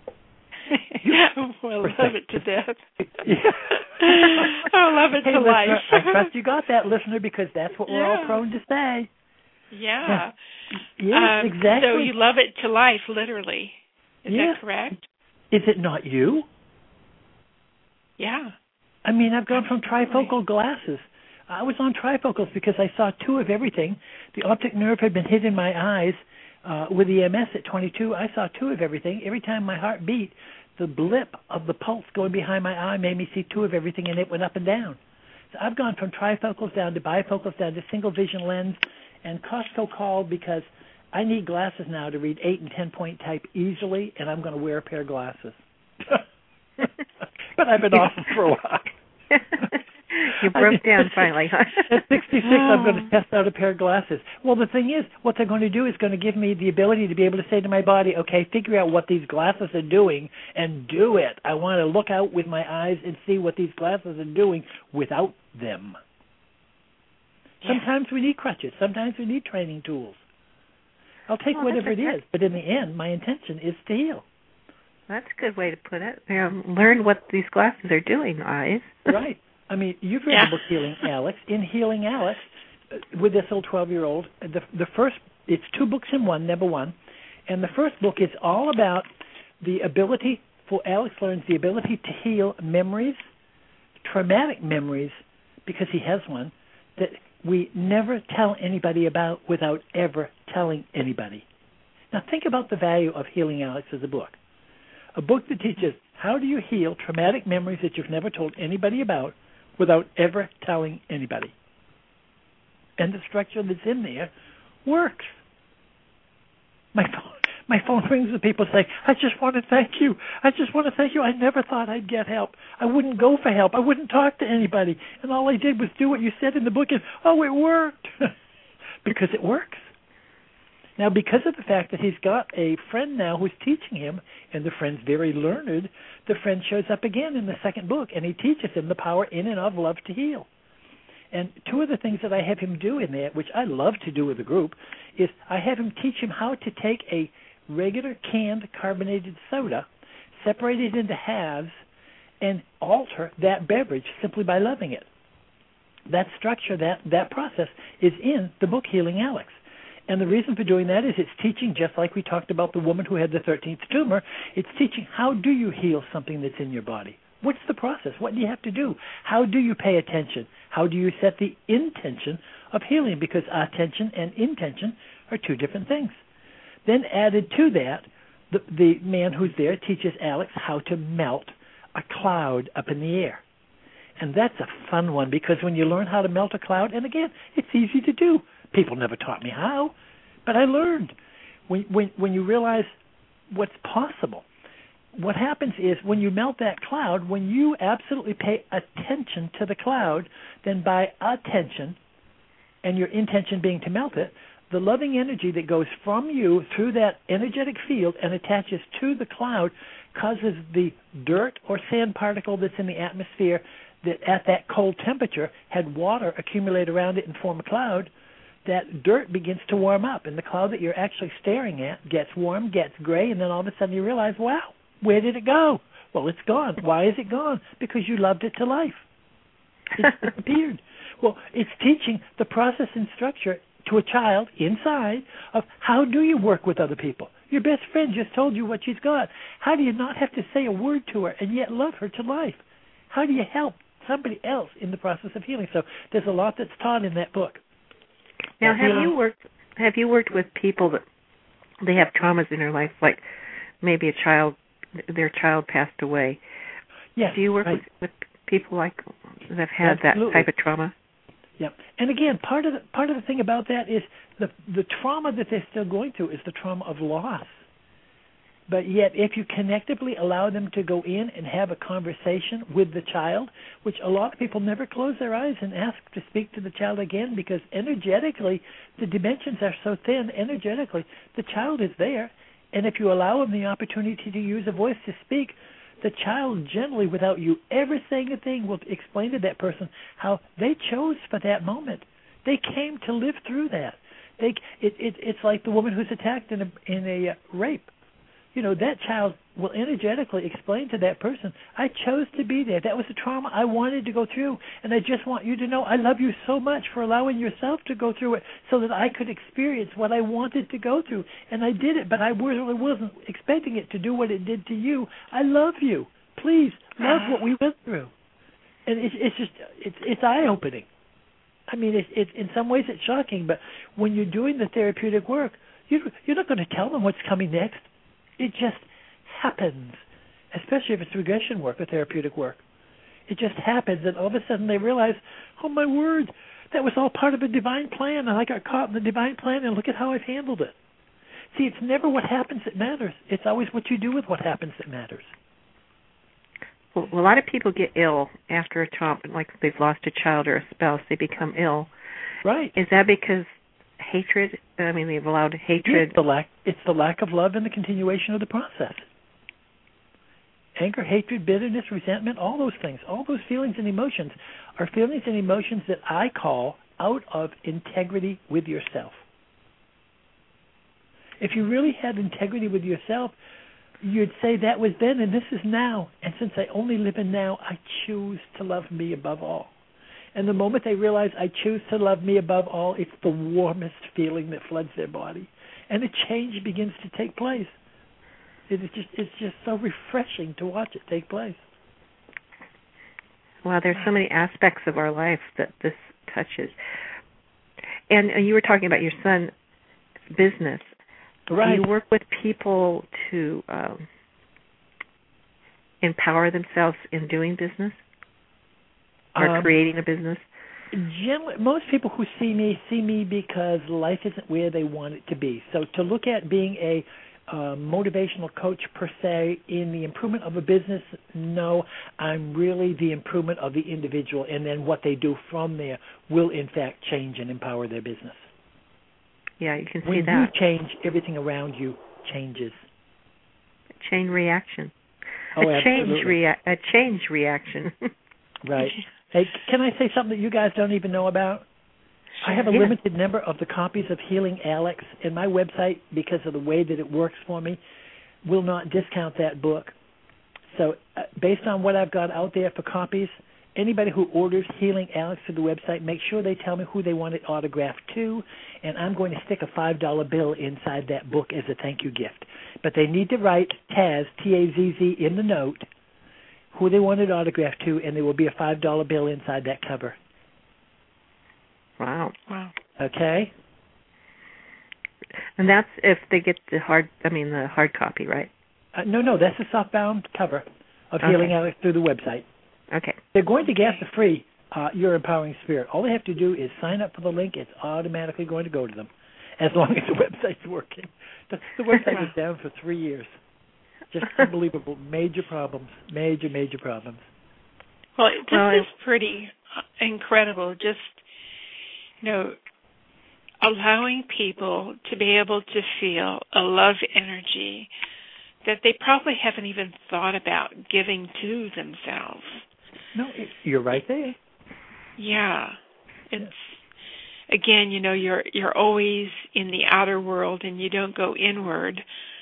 Well, love it to death. Oh, love it to life. I trust you got that, listener, because that's what we're all prone to say. Yeah. Yes, exactly. So you love it to life, literally. Is that correct? Is it not you? Yeah. I mean, I've gone from trifocal glasses. I was on trifocals because I saw two of everything. The optic nerve had been hit in my eyes with the MS at 22. I saw two of everything. Every time my heart beat, the blip of the pulse going behind my eye made me see two of everything, and it went up and down. So I've gone from trifocals down to bifocals down to single vision lens, and Costco called because I need glasses now to read 8 and 10-point type easily, and I'm going to wear a pair of glasses. But I've been off for a while. You broke down finally, huh? At 66, I'm going to test out a pair of glasses. Well, the thing is, what they're going to do is going to give me the ability to be able to say to my body, okay, figure out what these glasses are doing and do it. I want to look out with my eyes and see what these glasses are doing without them. Sometimes we need crutches. Sometimes we need training tools. I'll take whatever it is, but in the end, my intention is to heal. That's a good way to put it. Learn what these glasses are doing, eyes. Right. I mean, you've read the book Healing Alex. In Healing Alex, with this little 12-year-old, the first, it's two books in one, number one. And the first book is all about the ability, for Alex learns the ability to heal memories, traumatic memories, because he has one, that we never tell anybody about without ever telling anybody. Now think about the value of Healing Alex as a book that teaches how do you heal traumatic memories that you've never told anybody about without ever telling anybody. And the structure that's in there works. My phone rings with people saying, I just want to thank you. I just want to thank you. I never thought I'd get help. I wouldn't go for help. I wouldn't talk to anybody. And all I did was do what you said in the book, and, oh, it worked. Because it works. Now, because of the fact that he's got a friend now who's teaching him, and the friend's very learned, the friend shows up again in the second book, and he teaches him the power in and of love to heal. And two of the things that I have him do in there, which I love to do with the group, is I have him teach him how to take a regular canned carbonated soda, separate it into halves, and alter that beverage simply by loving it. That structure, that process is in the book Healing Alex. And the reason for doing that is it's teaching, just like we talked about the woman who had the 13th tumor, it's teaching how do you heal something that's in your body. What's the process? What do you have to do? How do you pay attention? How do you set the intention of healing? Because attention and intention are two different things. Then added to that, the man who's there teaches Alex how to melt a cloud up in the air. And that's a fun one, because when you learn how to melt a cloud, and again, it's easy to do. People never taught me how, but I learned. When you realize what's possible, what happens is when you melt that cloud, when you absolutely pay attention to the cloud, then by attention, and your intention being to melt it, the loving energy that goes from you through that energetic field and attaches to the cloud causes the dirt or sand particle that's in the atmosphere that at that cold temperature had water accumulate around it and form a cloud. That dirt begins to warm up, and the cloud that you're actually staring at gets warm, gets gray, and then all of a sudden you realize, wow, where did it go? Well, it's gone. Why is it gone? Because you loved it to life. It's disappeared. Well, it's teaching the process and structure to a child inside of how do you work with other people. Your best friend just told you what she's got. How do you not have to say a word to her and yet love her to life? How do you help somebody else in the process of healing? So there's a lot that's taught in that book. Now, have you worked with people that they have traumas in their life, like maybe their child passed away? Yes. Do you work with people like that have had Absolutely. that type of trauma? Yeah, and again, part of the thing about that is the trauma that they're still going through is the trauma of loss. But yet, if you connectively allow them to go in and have a conversation with the child, which a lot of people never close their eyes and ask to speak to the child again, because energetically, the dimensions are so thin, energetically, the child is there. And if you allow them the opportunity to use a voice to speak, the child gently, without you ever saying a thing, will explain to that person how they chose for that moment. They came to live through that. It's like the woman who's attacked in a rape. You know, that child will energetically explain to that person, I chose to be there. That was a trauma I wanted to go through, and I just want you to know I love you so much for allowing yourself to go through it so that I could experience what I wanted to go through. And I did it, but I really wasn't expecting it to do what it did to you. I love you. Please, love what we went through. And it's eye-opening. I mean, it's in some ways it's shocking, but when you're doing the therapeutic work, you're not going to tell them what's coming next. It just happens, especially if it's regression work or therapeutic work. It just happens, and all of a sudden they realize, oh, my word, that was all part of a divine plan, and I got caught in the divine plan, and look at how I've handled it. See, it's never what happens that matters. It's always what you do with what happens that matters. Well, a lot of people get ill after a trauma, like they've lost a child or a spouse, they become ill. Right. Is that because hatred? I mean, they've allowed hatred. It's the lack of love and the continuation of the process. Anger, hatred, bitterness, resentment, all those things, all those feelings and emotions are feelings and emotions that I call out of integrity with yourself. If you really had integrity with yourself, you'd say that was then and this is now. And since I only live in now, I choose to love me above all. And the moment they realize I choose to love me above all, it's the warmest feeling that floods their body. And a change begins to take place. It's just so refreshing to watch it take place. Wow, there's so many aspects of our life that this touches. And you were talking about your son's business. Right. Do you work with people to empower themselves in doing business? Or creating a business? Generally, most people who see me because life isn't where they want it to be. So to look at being a motivational coach per se in the improvement of a business, no, I'm really the improvement of the individual, and then what they do from there will in fact change and empower their business. Yeah, you can see when that. When you change, everything around you changes. A chain reaction. Oh, absolutely. A change reaction. Right. Hey, can I say something that you guys don't even know about? I have a limited number of the copies of Healing Alex, and my website, because of the way that it works for me, will not discount that book. So based on what I've got out there for copies, anybody who orders Healing Alex through the website, make sure they tell me who they want it autographed to, and I'm going to stick a $5 bill inside that book as a thank you gift. But they need to write Tazz, T-A-Z-Z, in the note, who they want it autographed to, and there will be a $5 bill inside that cover. Wow. Okay? And that's if they get the hard copy, right? No, that's the softbound cover of Healing Alex through the website. Okay. They're going to get the free Your Empowering Spirit. All they have to do is sign up for the link. It's automatically going to go to them, as long as the website's working. The website was down for 3 years. Just unbelievable. Major problems. Major problems. Well, this is pretty incredible. Just, allowing people to be able to feel a love energy that they probably haven't even thought about giving to themselves. No, you're right there. Yeah. It's, again, you're always in the outer world and you don't go inward.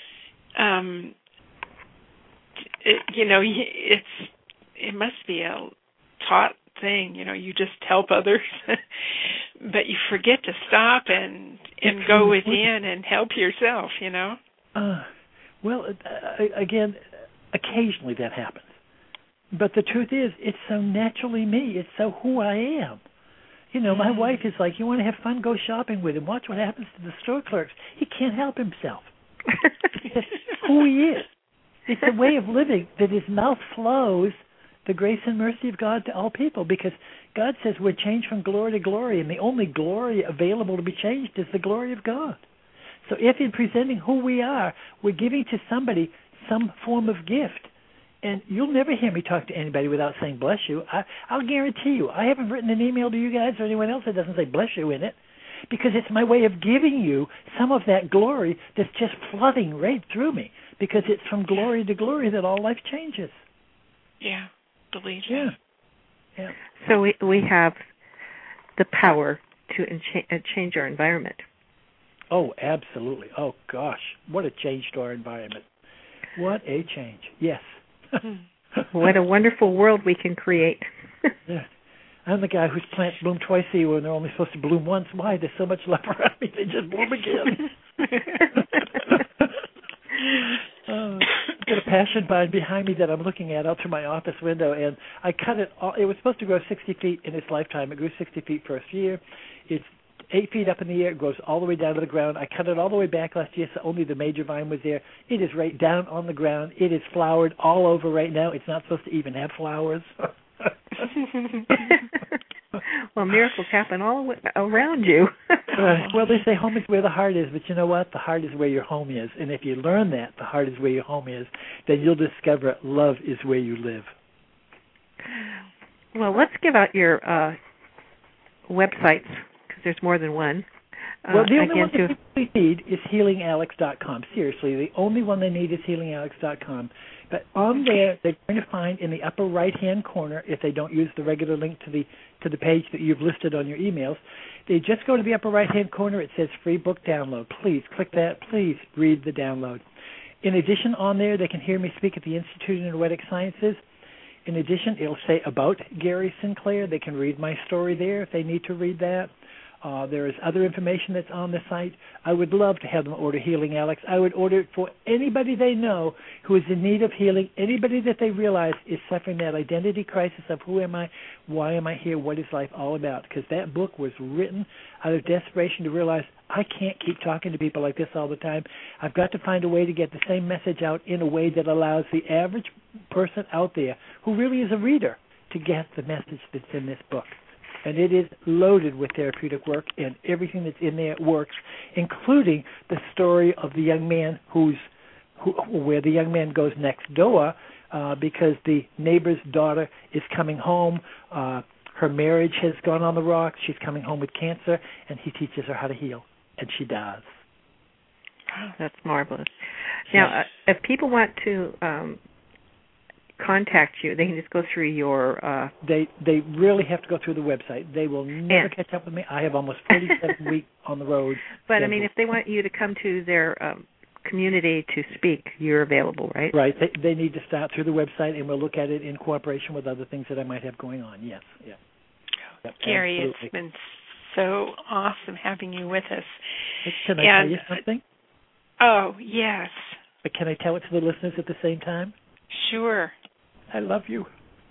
It must be a taught thing, you just help others, but you forget to stop and go within and help yourself, Well, again, occasionally that happens. But the truth is, it's so naturally me. It's so who I am. My wife is like, you want to have fun, go shopping with him. Watch what happens to the store clerks. He can't help himself. It's who he is. It's a way of living that his mouth flows the grace and mercy of God to all people, because God says we're changed from glory to glory, and the only glory available to be changed is the glory of God. So if in presenting who we are, we're giving to somebody some form of gift. And you'll never hear me talk to anybody without saying bless you. I'll guarantee you, I haven't written an email to you guys or anyone else that doesn't say bless you in it, because it's my way of giving you some of that glory that's just flooding right through me, because it's from glory to glory that all life changes. Yeah, believe that. Yeah. So we have the power to change our environment. Oh, absolutely. Oh, gosh, what a change to our environment. What a change. Yes. What a wonderful world we can create. Yeah. I'm the guy whose plants bloom twice a year when they're only supposed to bloom once. Why? There's so much left around me. They just bloom again. I've got a passion vine behind me that I'm looking at out through my office window, and I cut it all. It was supposed to grow 60 feet in its lifetime. It grew 60 feet first year. It's 8 feet up in the air. It grows all the way down to the ground. I cut it all the way back last year, so only the major vine was there. It is right down on the ground. It is flowered all over right now. It's not supposed to even have flowers. Well, miracles happen all around you. Well, they say home is where the heart is, but you know what? The heart is where your home is. And if you learn that the heart is where your home is, then you'll discover love is where you live. Well, let's give out your websites, because there's more than one. Well, the only one that people need is healingalex.com. Seriously, the only one they need is healingalex.com. But on there, they're going to find in the upper right-hand corner, if they don't use the regular link to the page that you've listed on your emails, they just go to the upper right-hand corner. It says free book download. Please click that. Please read the download. In addition, on there, they can hear me speak at the Institute of Noetic Sciences. In addition, it'll say about Gary Sinclair. They can read my story there if they need to read that. There is other information that's on the site. I would love to have them order Healing Alex. I would order it for anybody they know who is in need of healing, anybody that they realize is suffering that identity crisis of who am I, why am I here, what is life all about. Because that book was written out of desperation to realize I can't keep talking to people like this all the time. I've got to find a way to get the same message out in a way that allows the average person out there who really is a reader to get the message that's in this book. And it is loaded with therapeutic work, and everything that's in there works, including the story of the young man where the young man goes next door because the neighbor's daughter is coming home. Her marriage has gone on the rocks. She's coming home with cancer, and he teaches her how to heal, and she does. That's marvelous. Now, if people want to contact you, they can just go through your... They really have to go through the website. They will never catch up with me. I have almost 47 weeks on the road. But, scheduled. I mean, if they want you to come to their community to speak, you're available, right? Right. They need to start through the website, and we'll look at it in cooperation with other things that I might have going on. Yes. Yeah. Yep, Gary, absolutely. It's been so awesome having you with us. Can I tell you something? Oh, yes. But can I tell it to the listeners at the same time? Sure. I love you.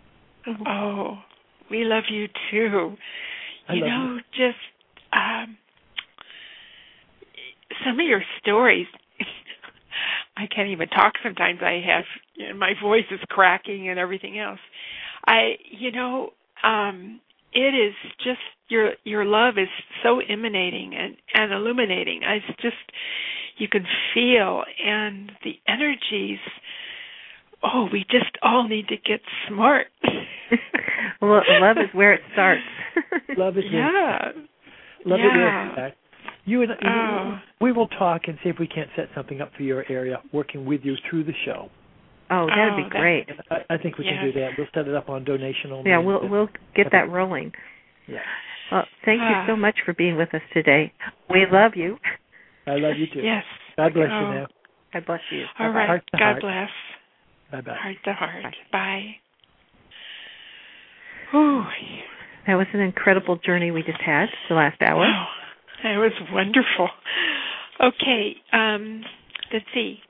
Oh, we love you too. I love you. Just some of your stories, I can't even talk sometimes. I have, my voice is cracking and everything else. It is just, your love is so emanating and illuminating. It's just, you can feel, and the energies, we just all need to get smart. Well, love is where it starts. Love is where Love is where it starts. You and we will talk and see if we can't set something up for your area, working with you through the show. Oh, that'd be great. I think we can do that. We'll set it up on donation only. Yeah, we'll get that rolling. Yeah. Well, thank you so much for being with us today. We love you. I love you too. Yes. God bless you now. God bless you. All right. Heart to God heart. bless. Bye-bye. Heart to heart. Bye. Whew. That was an incredible journey we just had the last hour. Oh, it was wonderful. Okay, let's see.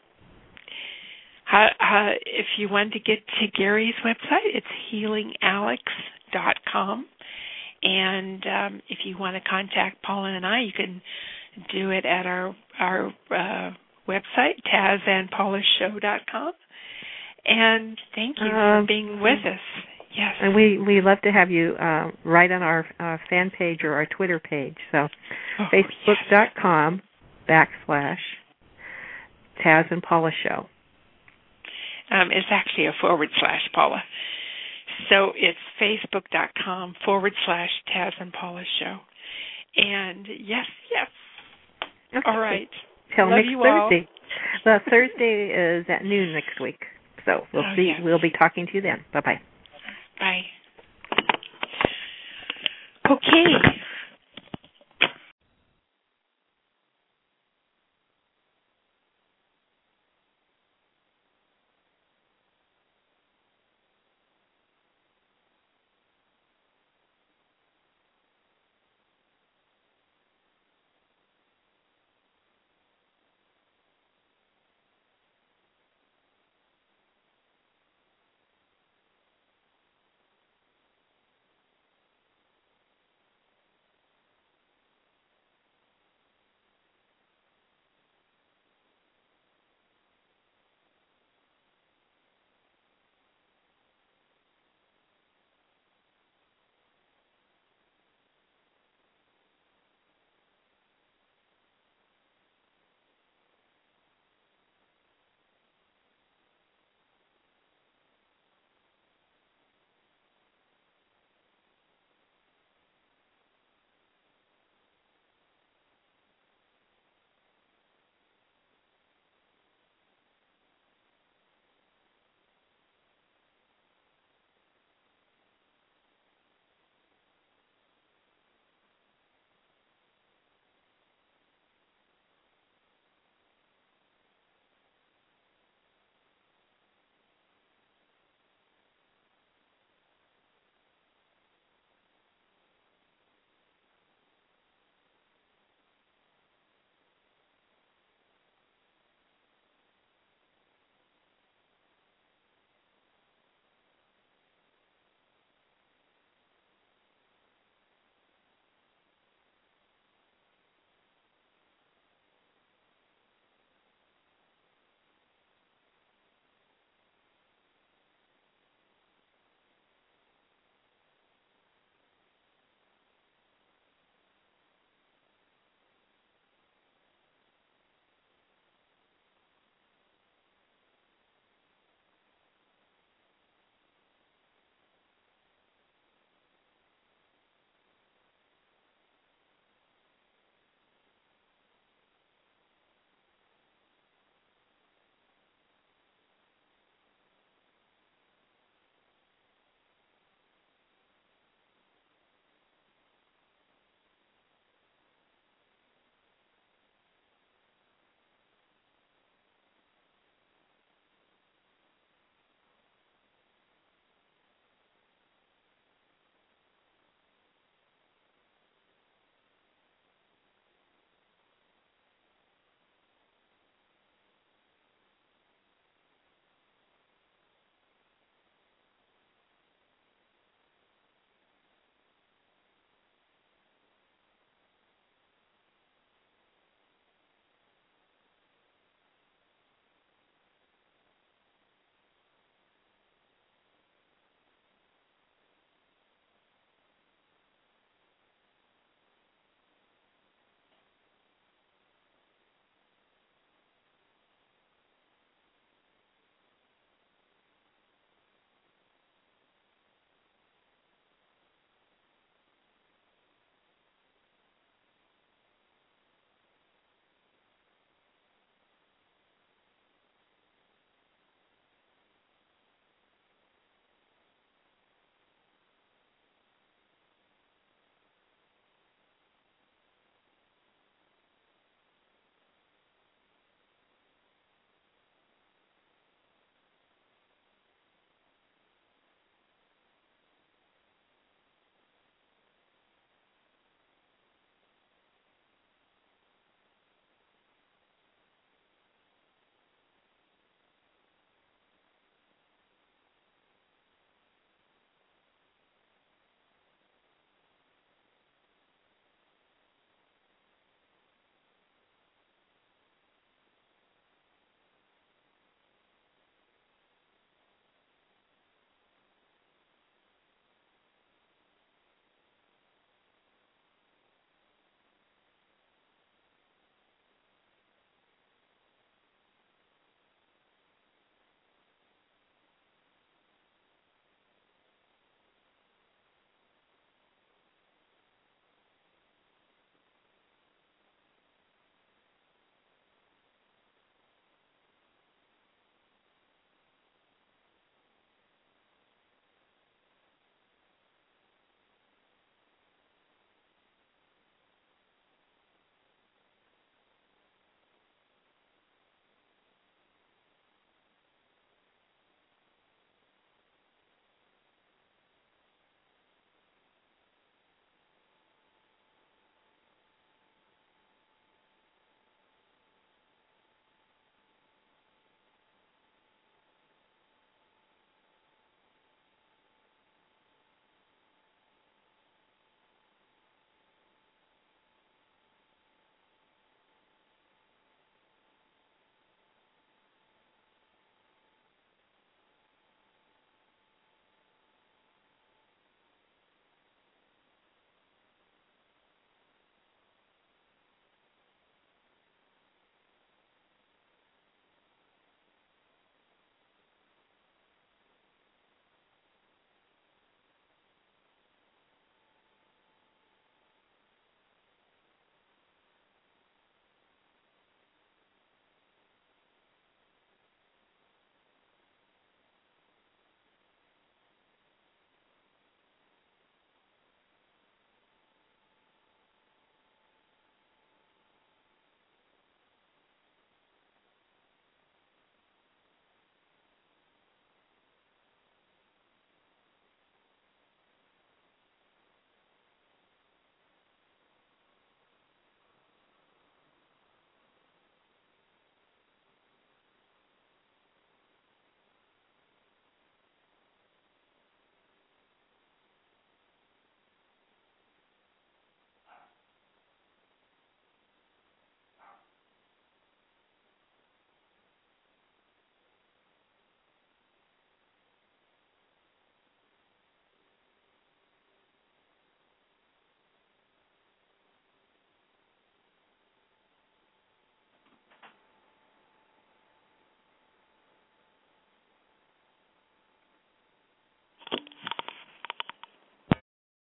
If you want to get to Gary's website, it's healingalex.com. And if you want to contact Paula and I, you can do it at our website, tazandpaulashow.com. And thank you for being with us. Yes. And we love to have you write on our fan page or our Twitter page. So facebook.com/ Taz and Paula Show. It's actually a / Paula. So it's facebook.com / Taz and Paula Show. And yes. Okay. All right. Till Love next you Thursday. All. Well, Thursday is at noon next week. So we'll see. Yes. We'll be talking to you then. Bye-bye. Bye. Okay.